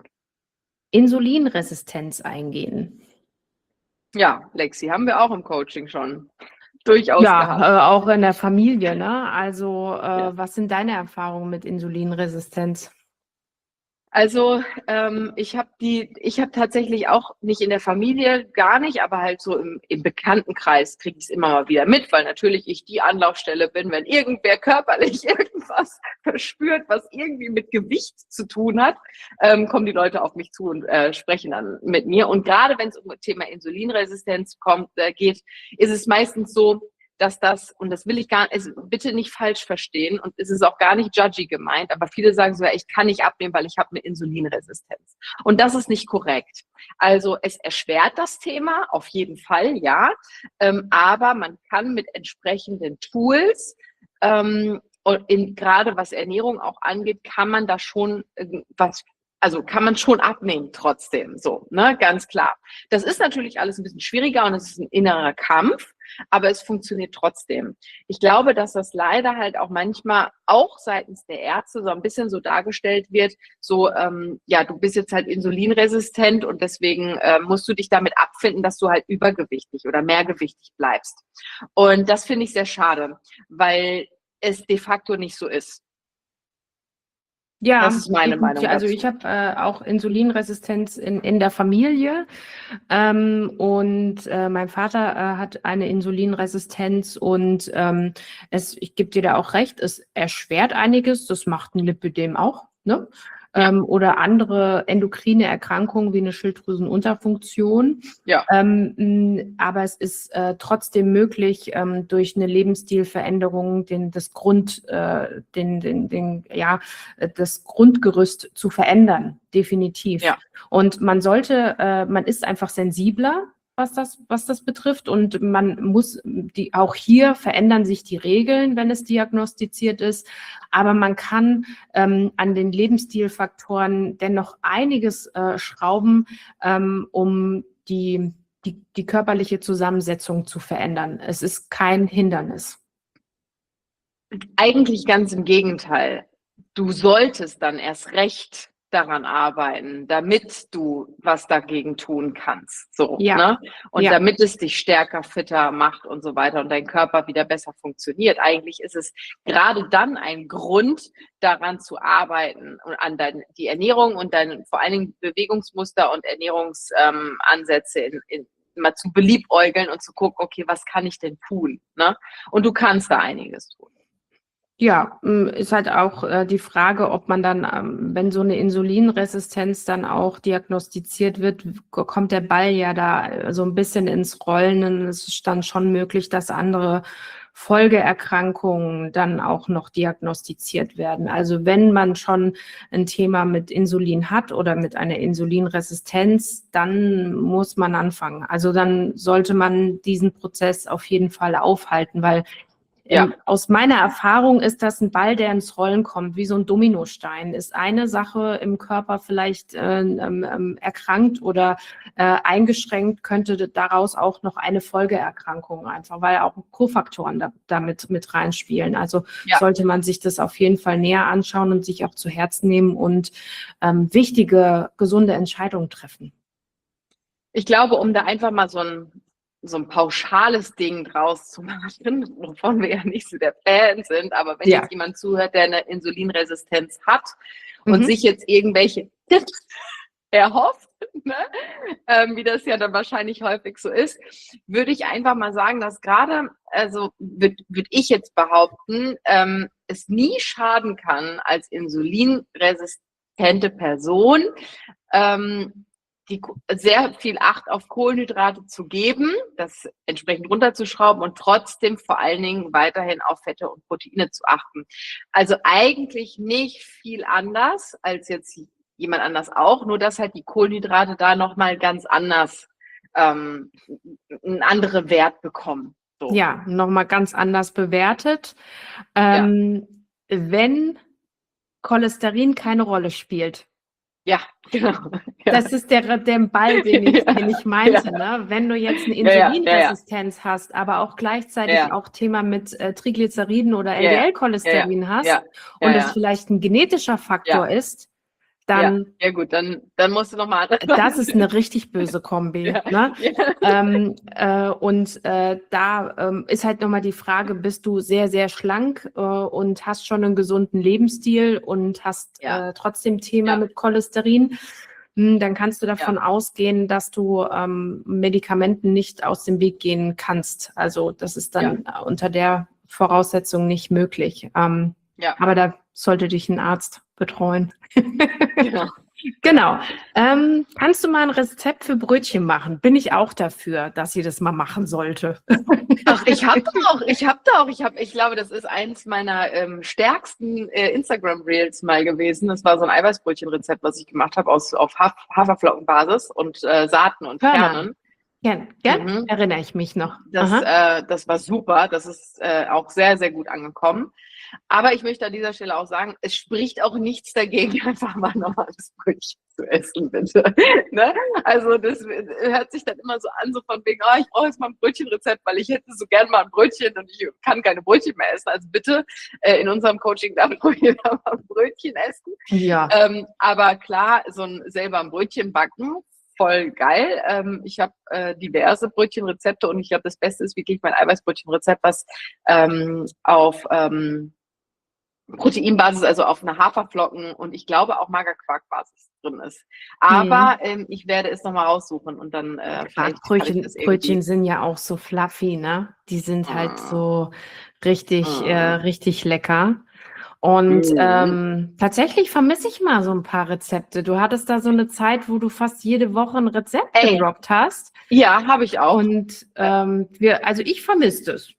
Insulinresistenz eingehen.
Ja, Lexi, haben wir auch im Coaching schon durchaus
ja,
gehabt.
Ja, äh, auch in der Familie, ne? Also, äh,
Ja.
was sind deine Erfahrungen mit Insulinresistenz?
Also ähm, ich habe die, ich habe tatsächlich auch nicht in der Familie, gar nicht, aber halt so im, im Bekanntenkreis kriege ich es immer mal wieder mit, weil natürlich ich die Anlaufstelle bin, wenn irgendwer körperlich irgendwas verspürt, was irgendwie mit Gewicht zu tun hat, ähm, kommen die Leute auf mich zu und äh, sprechen dann mit mir. Und gerade wenn es um das Thema Insulinresistenz kommt, äh, geht, ist es meistens so, dass das, und das will ich gar also bitte nicht falsch verstehen und es ist auch gar nicht judgy gemeint, aber viele sagen so, ja, ich kann nicht abnehmen, weil ich habe eine Insulinresistenz. Und das ist nicht korrekt. Also es erschwert das Thema, auf jeden Fall, ja, ähm, aber man kann mit entsprechenden Tools, ähm, und in, gerade was Ernährung auch angeht, kann man da schon äh, was also kann man schon abnehmen trotzdem, so, ne, ganz klar. Das ist natürlich alles ein bisschen schwieriger und es ist ein innerer Kampf, aber es funktioniert trotzdem. Ich glaube, dass das leider halt auch manchmal auch seitens der Ärzte so ein bisschen so dargestellt wird, so, ähm, ja, du bist jetzt halt insulinresistent und deswegen äh, musst du dich damit abfinden, dass du halt übergewichtig oder mehrgewichtig bleibst. Und das finde ich sehr schade, weil es de facto nicht so ist.
Ja,
das ist meine
ich,
Meinung
also
dazu.
ich habe äh, auch Insulinresistenz in, in der Familie ähm, und äh, mein Vater äh, hat eine Insulinresistenz und ähm, es, ich gebe dir da auch recht, es erschwert einiges, das macht ein Lipödem auch, ne?
Ja.
Ähm, oder andere endokrine Erkrankungen wie eine Schilddrüsenunterfunktion.
Ja.
Ähm, aber es ist äh, trotzdem möglich, ähm, durch eine Lebensstilveränderung den, das Grund, äh, den, den, den, ja, das Grundgerüst zu verändern, definitiv.
Ja.
Und man sollte, äh, man ist einfach sensibler, was das, was das betrifft. Und man muss, die, auch hier verändern sich die Regeln, wenn es diagnostiziert ist. Aber man kann ähm, an den Lebensstilfaktoren dennoch einiges äh, schrauben, ähm, um die, die, die körperliche Zusammensetzung zu verändern. Es ist kein Hindernis.
Eigentlich ganz im Gegenteil. Du solltest dann erst recht daran arbeiten, damit du was dagegen tun kannst. So,
ja.
ne? Und
ja.
damit es dich stärker, fitter macht und so weiter und dein Körper wieder besser funktioniert. Eigentlich ist es gerade dann ein Grund, daran zu arbeiten und an dein, die Ernährung und dein vor allen Dingen Bewegungsmuster und Ernährungsansätze ähm, in, in mal zu beliebäugeln und zu gucken, okay, was kann ich denn tun? Ne? Und du kannst da einiges tun.
Ja, ist halt auch äh, die Frage, ob man dann, ähm, wenn so eine Insulinresistenz dann auch diagnostiziert wird, kommt der Ball ja da so ein bisschen ins Rollen. Und es ist dann schon möglich, dass andere Folgeerkrankungen dann auch noch diagnostiziert werden. Also wenn man schon ein Thema mit Insulin hat oder mit einer Insulinresistenz, dann muss man anfangen. Also dann sollte man diesen Prozess auf jeden Fall aufhalten, weil
Ja.
Ähm, aus meiner Erfahrung ist das ein Ball, der ins Rollen kommt, wie so ein Dominostein. Ist eine Sache im Körper vielleicht äh, ähm, erkrankt oder äh, eingeschränkt, könnte daraus auch noch eine Folgeerkrankung einfach, weil auch Kofaktoren da, damit mit reinspielen. Also
ja.
sollte man sich das auf jeden Fall näher anschauen und sich auch zu Herzen nehmen und ähm, wichtige, gesunde Entscheidungen treffen.
Ich glaube, um da einfach mal so ein so ein pauschales Ding draus zu machen, wovon wir ja nicht so der Fan sind, aber wenn
Ja.
jetzt jemand zuhört, der eine Insulinresistenz hat und
Mhm.
sich jetzt irgendwelche Tipps erhofft, ne, ähm, wie das ja dann wahrscheinlich häufig so ist, würde ich einfach mal sagen, dass gerade, also würde würd ich jetzt behaupten, ähm, es nie schaden kann, als insulinresistente Person, ähm, die sehr viel Acht auf Kohlenhydrate zu geben, das entsprechend runterzuschrauben und trotzdem vor allen Dingen weiterhin auf Fette und Proteine zu achten. Also eigentlich nicht viel anders als jetzt jemand anders auch, nur dass halt die Kohlenhydrate da nochmal ganz anders ähm, einen anderen Wert bekommen. So.
Ja, nochmal ganz anders bewertet. Ähm, ja. Wenn Cholesterin keine Rolle spielt.
Ja, genau. Ja.
Das ist der, der Ball, den ich,
ja.
den ich meinte.
Ja.
Ne? Wenn du jetzt eine Insulinresistenz
ja, ja, ja.
hast, aber auch gleichzeitig
ja.
auch Thema mit äh, Triglyceriden oder L D L-Cholesterin
ja, ja.
hast
ja. Ja,
und
ja.
das vielleicht ein genetischer Faktor
ja.
ist, dann,
ja, ja gut, dann, dann musst du nochmal.
Das ist eine richtig böse Kombi. Ja, ne? ja. Ähm, äh, und äh, da ähm, ist halt nochmal die Frage, bist du sehr, sehr schlank äh, und hast schon einen gesunden Lebensstil und hast ja. äh, trotzdem Thema ja. mit Cholesterin, hm, dann kannst du davon ja. ausgehen, dass du ähm, Medikamenten nicht aus dem Weg gehen kannst. Also das ist dann ja. unter der Voraussetzung nicht möglich. Ähm, ja. Aber da sollte dich ein Arzt betreuen. Genau. Genau. Ähm, kannst du mal ein Rezept für Brötchen machen? Bin ich auch dafür, dass sie das mal machen sollte.
Ach, ich habe auch, ich habe da auch, ich habe, ich glaube, das ist eins meiner ähm, stärksten äh, Instagram-Reels mal gewesen. Das war so ein Eiweißbrötchen-Rezept, was ich gemacht habe aus auf Haf Haferflockenbasis und äh, Saaten und Kernen.
Ja, ja mhm. erinnere ich mich noch.
Das, äh, das war super. Das ist äh, auch sehr, sehr gut angekommen. Aber ich möchte an dieser Stelle auch sagen, es spricht auch nichts dagegen, einfach mal normales Brötchen zu essen, bitte. Ne? Also das hört sich dann immer so an, so von wegen, oh, ich brauche jetzt mal ein Brötchenrezept, weil ich hätte so gern mal ein Brötchen und ich kann keine Brötchen mehr essen. Also bitte, äh, in unserem Coaching darf jeder mal ein Brötchen essen.
Ja.
Ähm, aber klar, so ein selber ein Brötchen backen, voll geil. Ähm, ich habe äh, diverse Brötchenrezepte und ich glaube, das Beste ist wirklich mein Eiweißbrötchenrezept, was ähm, auf ähm, Proteinbasis, also auf einer Haferflocken und ich glaube auch Magerquarkbasis drin ist. Aber mhm. ähm, ich werde es nochmal raussuchen und dann äh,
Brötchen, Brötchen sind ja auch so fluffy, ne? Die sind ah. halt so richtig, ah. äh, richtig lecker. Und mhm. ähm, tatsächlich vermisse ich mal so ein paar Rezepte. Du hattest da so eine Zeit, wo du fast jede Woche ein Rezept Ey. gedroppt hast.
Ja, habe ich auch.
Und ähm, wir, also ich vermisse es.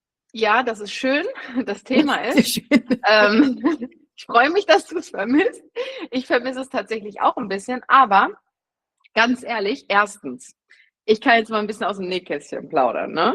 Ja, das ist schön. Das Thema ist, ähm, ich freue mich, dass du es vermisst. Ich vermisse es tatsächlich auch ein bisschen, aber ganz ehrlich, erstens, ich kann jetzt mal ein bisschen aus dem Nähkästchen plaudern, ne?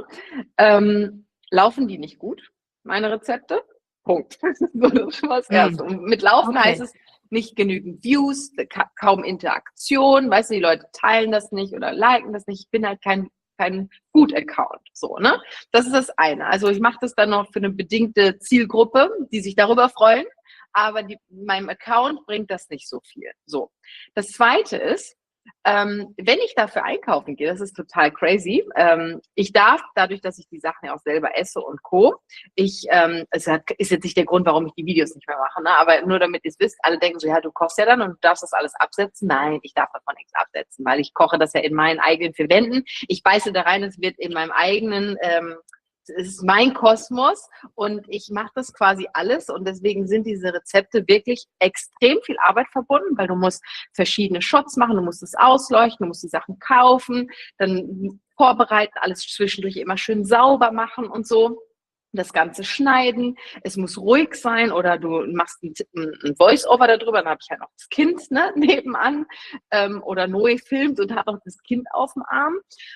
Ähm, laufen die nicht gut, meine Rezepte? Punkt. So, das ist schon mal das Erste. Und mit Laufen okay. heißt es nicht genügend Views, ka kaum Interaktion, weißt du, die Leute teilen das nicht oder liken das nicht. Ich bin halt kein kein Food-Account, so, ne? Das ist das eine. Also ich mache das dann noch für eine bedingte Zielgruppe, die sich darüber freuen, aber die, meinem Account bringt das nicht so viel. So. Das zweite ist, ähm, wenn ich dafür einkaufen gehe, das ist total crazy, ähm, ich darf, dadurch, dass ich die Sachen ja auch selber esse und Co., ich, ähm, es hat, ist jetzt nicht der Grund, warum ich die Videos nicht mehr mache, ne? Aber nur damit ihr es wisst, alle denken so, ja, du kochst ja dann und du darfst das alles absetzen. Nein, ich darf davon nichts absetzen, weil ich koche das ja in meinen eigenen vier Wänden. Ich beiße da rein, es wird in meinem eigenen, ähm, es ist mein Kosmos und ich mache das quasi alles und deswegen sind diese Rezepte wirklich extrem viel Arbeit verbunden, weil du musst verschiedene Shots machen, du musst es ausleuchten, du musst die Sachen kaufen, dann vorbereiten, alles zwischendurch immer schön sauber machen und so. Das Ganze schneiden, es muss ruhig sein oder du machst ein, ein Voice-Over darüber, dann habe ich halt noch das Kind ne, nebenan ähm, oder Noe filmt und hat noch das Kind auf dem Arm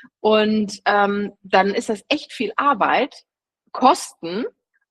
und ähm, dann ist das echt viel Arbeit, Kosten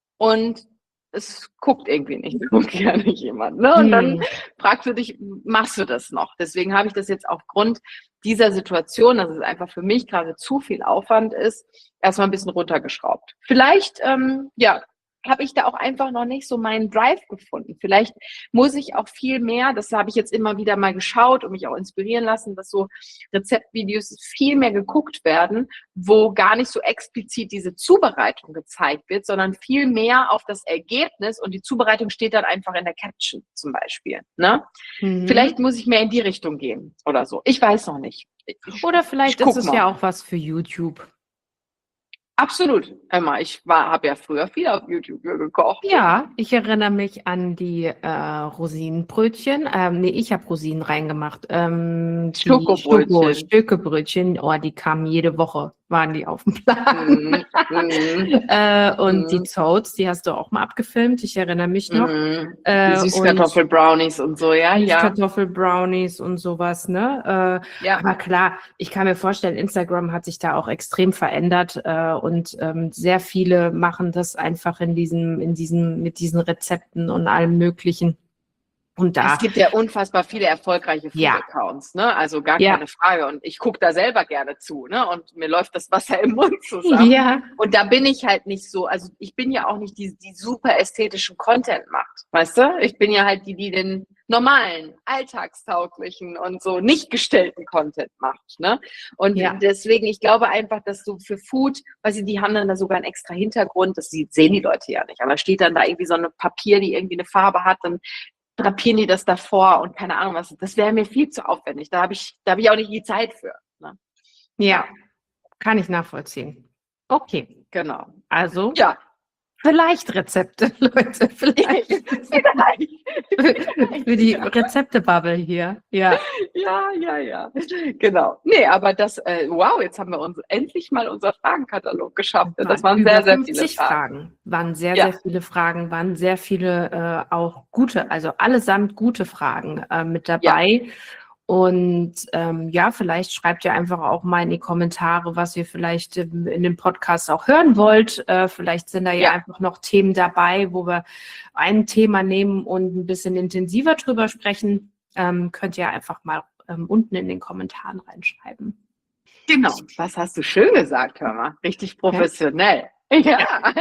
und es guckt irgendwie nicht, guckt ja nicht jemand. Ne? Und dann hm. fragst du dich, machst du das noch? Deswegen habe ich das jetzt aufgrund dieser Situation, dass es einfach für mich gerade zu viel Aufwand ist, erstmal ein bisschen runtergeschraubt. Vielleicht, ähm, ja, habe ich da auch einfach noch nicht so meinen Drive gefunden. Vielleicht muss ich auch viel mehr, das habe ich jetzt immer wieder mal geschaut und mich auch inspirieren lassen, dass so Rezeptvideos viel mehr geguckt werden, wo gar nicht so explizit diese Zubereitung gezeigt wird, sondern viel mehr auf das Ergebnis und die Zubereitung steht dann einfach in der Caption zum Beispiel. Ne? Mhm. Vielleicht muss ich mehr in die Richtung gehen oder so. Ich weiß noch nicht. Ich,
oder vielleicht ist es mal. ja auch was für YouTube.
Absolut. Emma, ich habe ja früher viel auf YouTube gekocht.
Ja, ich erinnere mich an die äh, Rosinenbrötchen. Ähm, nee, ich habe Rosinen reingemacht. Ähm, die
Schokobrötchen.
Schokobrötchen, oh, die kamen jede Woche, waren die auf dem Plan.
Mhm. Mhm.
äh, und
Mhm.
die Toads, die hast du auch mal abgefilmt, ich erinnere mich noch.
Mhm.
Äh,
die Süßkartoffel-Brownies und, und so, ja, ja.
Süßkartoffel-Brownies und sowas, ne? Äh,
ja.
Aber klar, ich kann mir vorstellen, Instagram hat sich da auch extrem verändert äh, und ähm, sehr viele machen das einfach in diesem, in diesem, mit diesen Rezepten und allem Möglichen. Und da,
es gibt ja unfassbar viele erfolgreiche Food-Accounts, ja. ne? Also gar ja. keine Frage. Und ich gucke da selber gerne zu, ne? Und mir läuft das Wasser im Mund zusammen. Ja. Und da bin ich halt nicht so, also ich bin ja auch nicht die, die super ästhetischen Content macht, weißt du? Ich bin ja halt die, die den normalen, alltagstauglichen und so nicht gestellten Content macht, ne? Und ja. deswegen, ich glaube einfach, dass du für Food, weil sie, die haben dann da sogar einen extra Hintergrund, das sehen die Leute ja nicht, aber steht dann da irgendwie so ein Papier, die irgendwie eine Farbe hat, dann drapieren die das davor und keine Ahnung was. Das wäre mir viel zu aufwendig. Da habe ich, da habe ich auch nicht die Zeit für. Ne?
Ja, kann ich nachvollziehen. Okay.
Genau.
Also,
ja.
Vielleicht Rezepte, Leute. Vielleicht.
vielleicht.
Für die Rezepte-Bubble hier. Ja.
Ja, ja, ja. Genau. Nee, aber das, äh, wow, jetzt haben wir uns endlich mal unser Fragenkatalog geschafft. Das, das waren sehr, sehr viele Fragen.
Fragen. Waren sehr, ja. sehr viele Fragen, waren sehr viele äh, auch gute, also allesamt gute Fragen äh, mit dabei. Ja. Und ähm, ja, vielleicht schreibt ihr einfach auch mal in die Kommentare, was ihr vielleicht in, in dem Podcast auch hören wollt. Äh, vielleicht sind da ja, ja einfach noch Themen dabei, wo wir ein Thema nehmen und ein bisschen intensiver drüber sprechen. Ähm, könnt ihr einfach mal ähm, unten in den Kommentaren reinschreiben.
Genau, das hast du schön gesagt, hör mal. Richtig professionell. Ja. ja.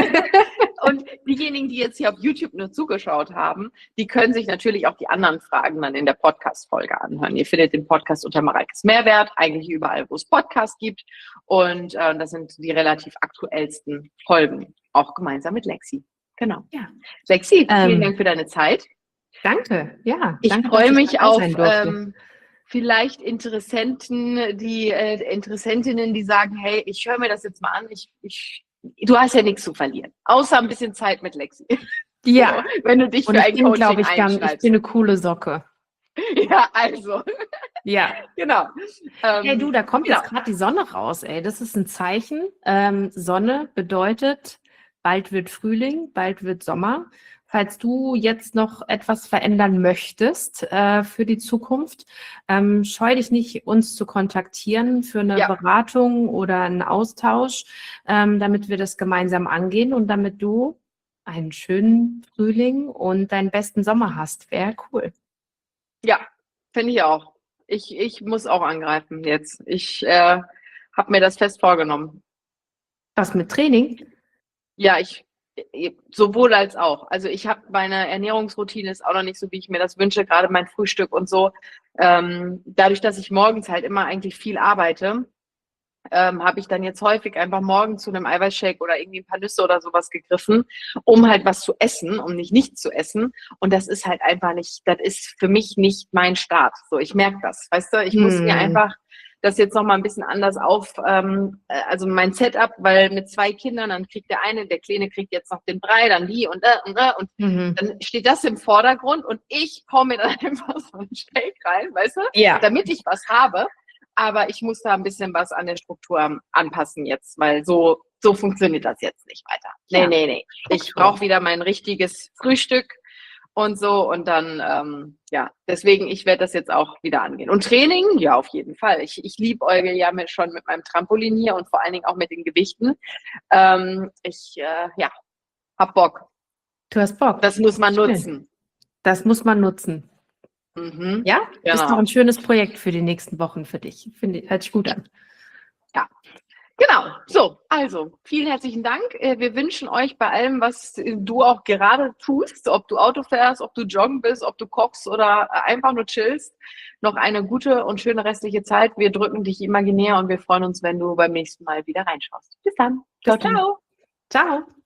Und diejenigen, die jetzt hier auf YouTube nur zugeschaut haben, die können sich natürlich auch die anderen Fragen dann in der Podcast-Folge anhören. Ihr findet den Podcast unter Mareikes Mehrwert, eigentlich überall, wo es Podcasts gibt. Und äh, das sind die relativ aktuellsten Folgen, auch gemeinsam mit Lexi. Genau. Ja. Lexi, vielen ähm, Dank für deine Zeit.
Danke, ja.
Ich
danke,
freue mich auf ähm, vielleicht Interessenten, die äh, Interessentinnen, die sagen, hey, ich höre mir das jetzt mal an, ich, ich du hast ja nichts zu verlieren, außer ein bisschen Zeit mit Lexi.
Ja,
so, wenn du dich
und
für ein
bin,
Coaching
ich, ganz, ich bin eine coole Socke.
Ja, also.
Ja,
genau.
Ähm, hey du, da kommt genau. jetzt gerade die Sonne raus, ey. Das ist ein Zeichen. Ähm, Sonne bedeutet, bald wird Frühling, bald wird Sommer. Falls du jetzt noch etwas verändern möchtest äh, für die Zukunft, ähm, scheu dich nicht, uns zu kontaktieren für eine ja. Beratung oder einen Austausch, ähm, damit wir das gemeinsam angehen und damit du einen schönen Frühling und deinen besten Sommer hast. Wäre cool.
Ja, finde ich auch. Ich, ich muss auch angreifen jetzt. Ich äh, habe mir das fest vorgenommen.
Was mit Training?
Ja, ich sowohl als auch. Also ich habe meine Ernährungsroutine ist auch noch nicht so, wie ich mir das wünsche, gerade mein Frühstück und so. Ähm, dadurch, dass ich morgens halt immer eigentlich viel arbeite, ähm, habe ich dann jetzt häufig einfach morgens zu einem Eiweißshake oder irgendwie ein paar Nüsse oder sowas gegriffen, um halt was zu essen, um nicht nichts zu essen. Und das ist halt einfach nicht, das ist für mich nicht mein Start. So, ich merke das, weißt du, ich hm. muss mir einfach das jetzt noch mal ein bisschen anders auf, ähm, also mein Setup, weil mit zwei Kindern, dann kriegt der eine, der Kleine kriegt jetzt noch den Brei, dann die und da und da und mhm. dann steht das im Vordergrund und ich hau mir dann einfach so einen Shake rein, weißt du,
ja.
damit ich was habe, aber ich muss da ein bisschen was an der Struktur anpassen jetzt, weil so, so funktioniert das jetzt nicht weiter. Nee, ja. nee, nee, ich brauche wieder mein richtiges Frühstück und so und dann, ähm, ja, deswegen, ich werde das jetzt auch wieder angehen. Und Training, ja, auf jeden Fall. Ich, ich liebäugel ja mit, schon mit meinem Trampolin hier und vor allen Dingen auch mit den Gewichten. Ähm, ich, äh, ja, hab Bock.
Du hast Bock.
Das muss man
Schön.
nutzen.
Das muss man nutzen.
Mhm.
Ja,
genau.
Ist doch ein schönes Projekt für die nächsten Wochen für dich. Finde, hört sich gut an.
Ja. Genau, so, also vielen herzlichen Dank. Wir wünschen euch bei allem, was du auch gerade tust, ob du Auto fährst, ob du joggen bist, ob du kochst oder einfach nur chillst, noch eine gute und schöne restliche Zeit. Wir drücken dich imaginär und wir freuen uns, wenn du beim nächsten Mal wieder reinschaust. Bis dann.
Ciao, ciao. Ciao.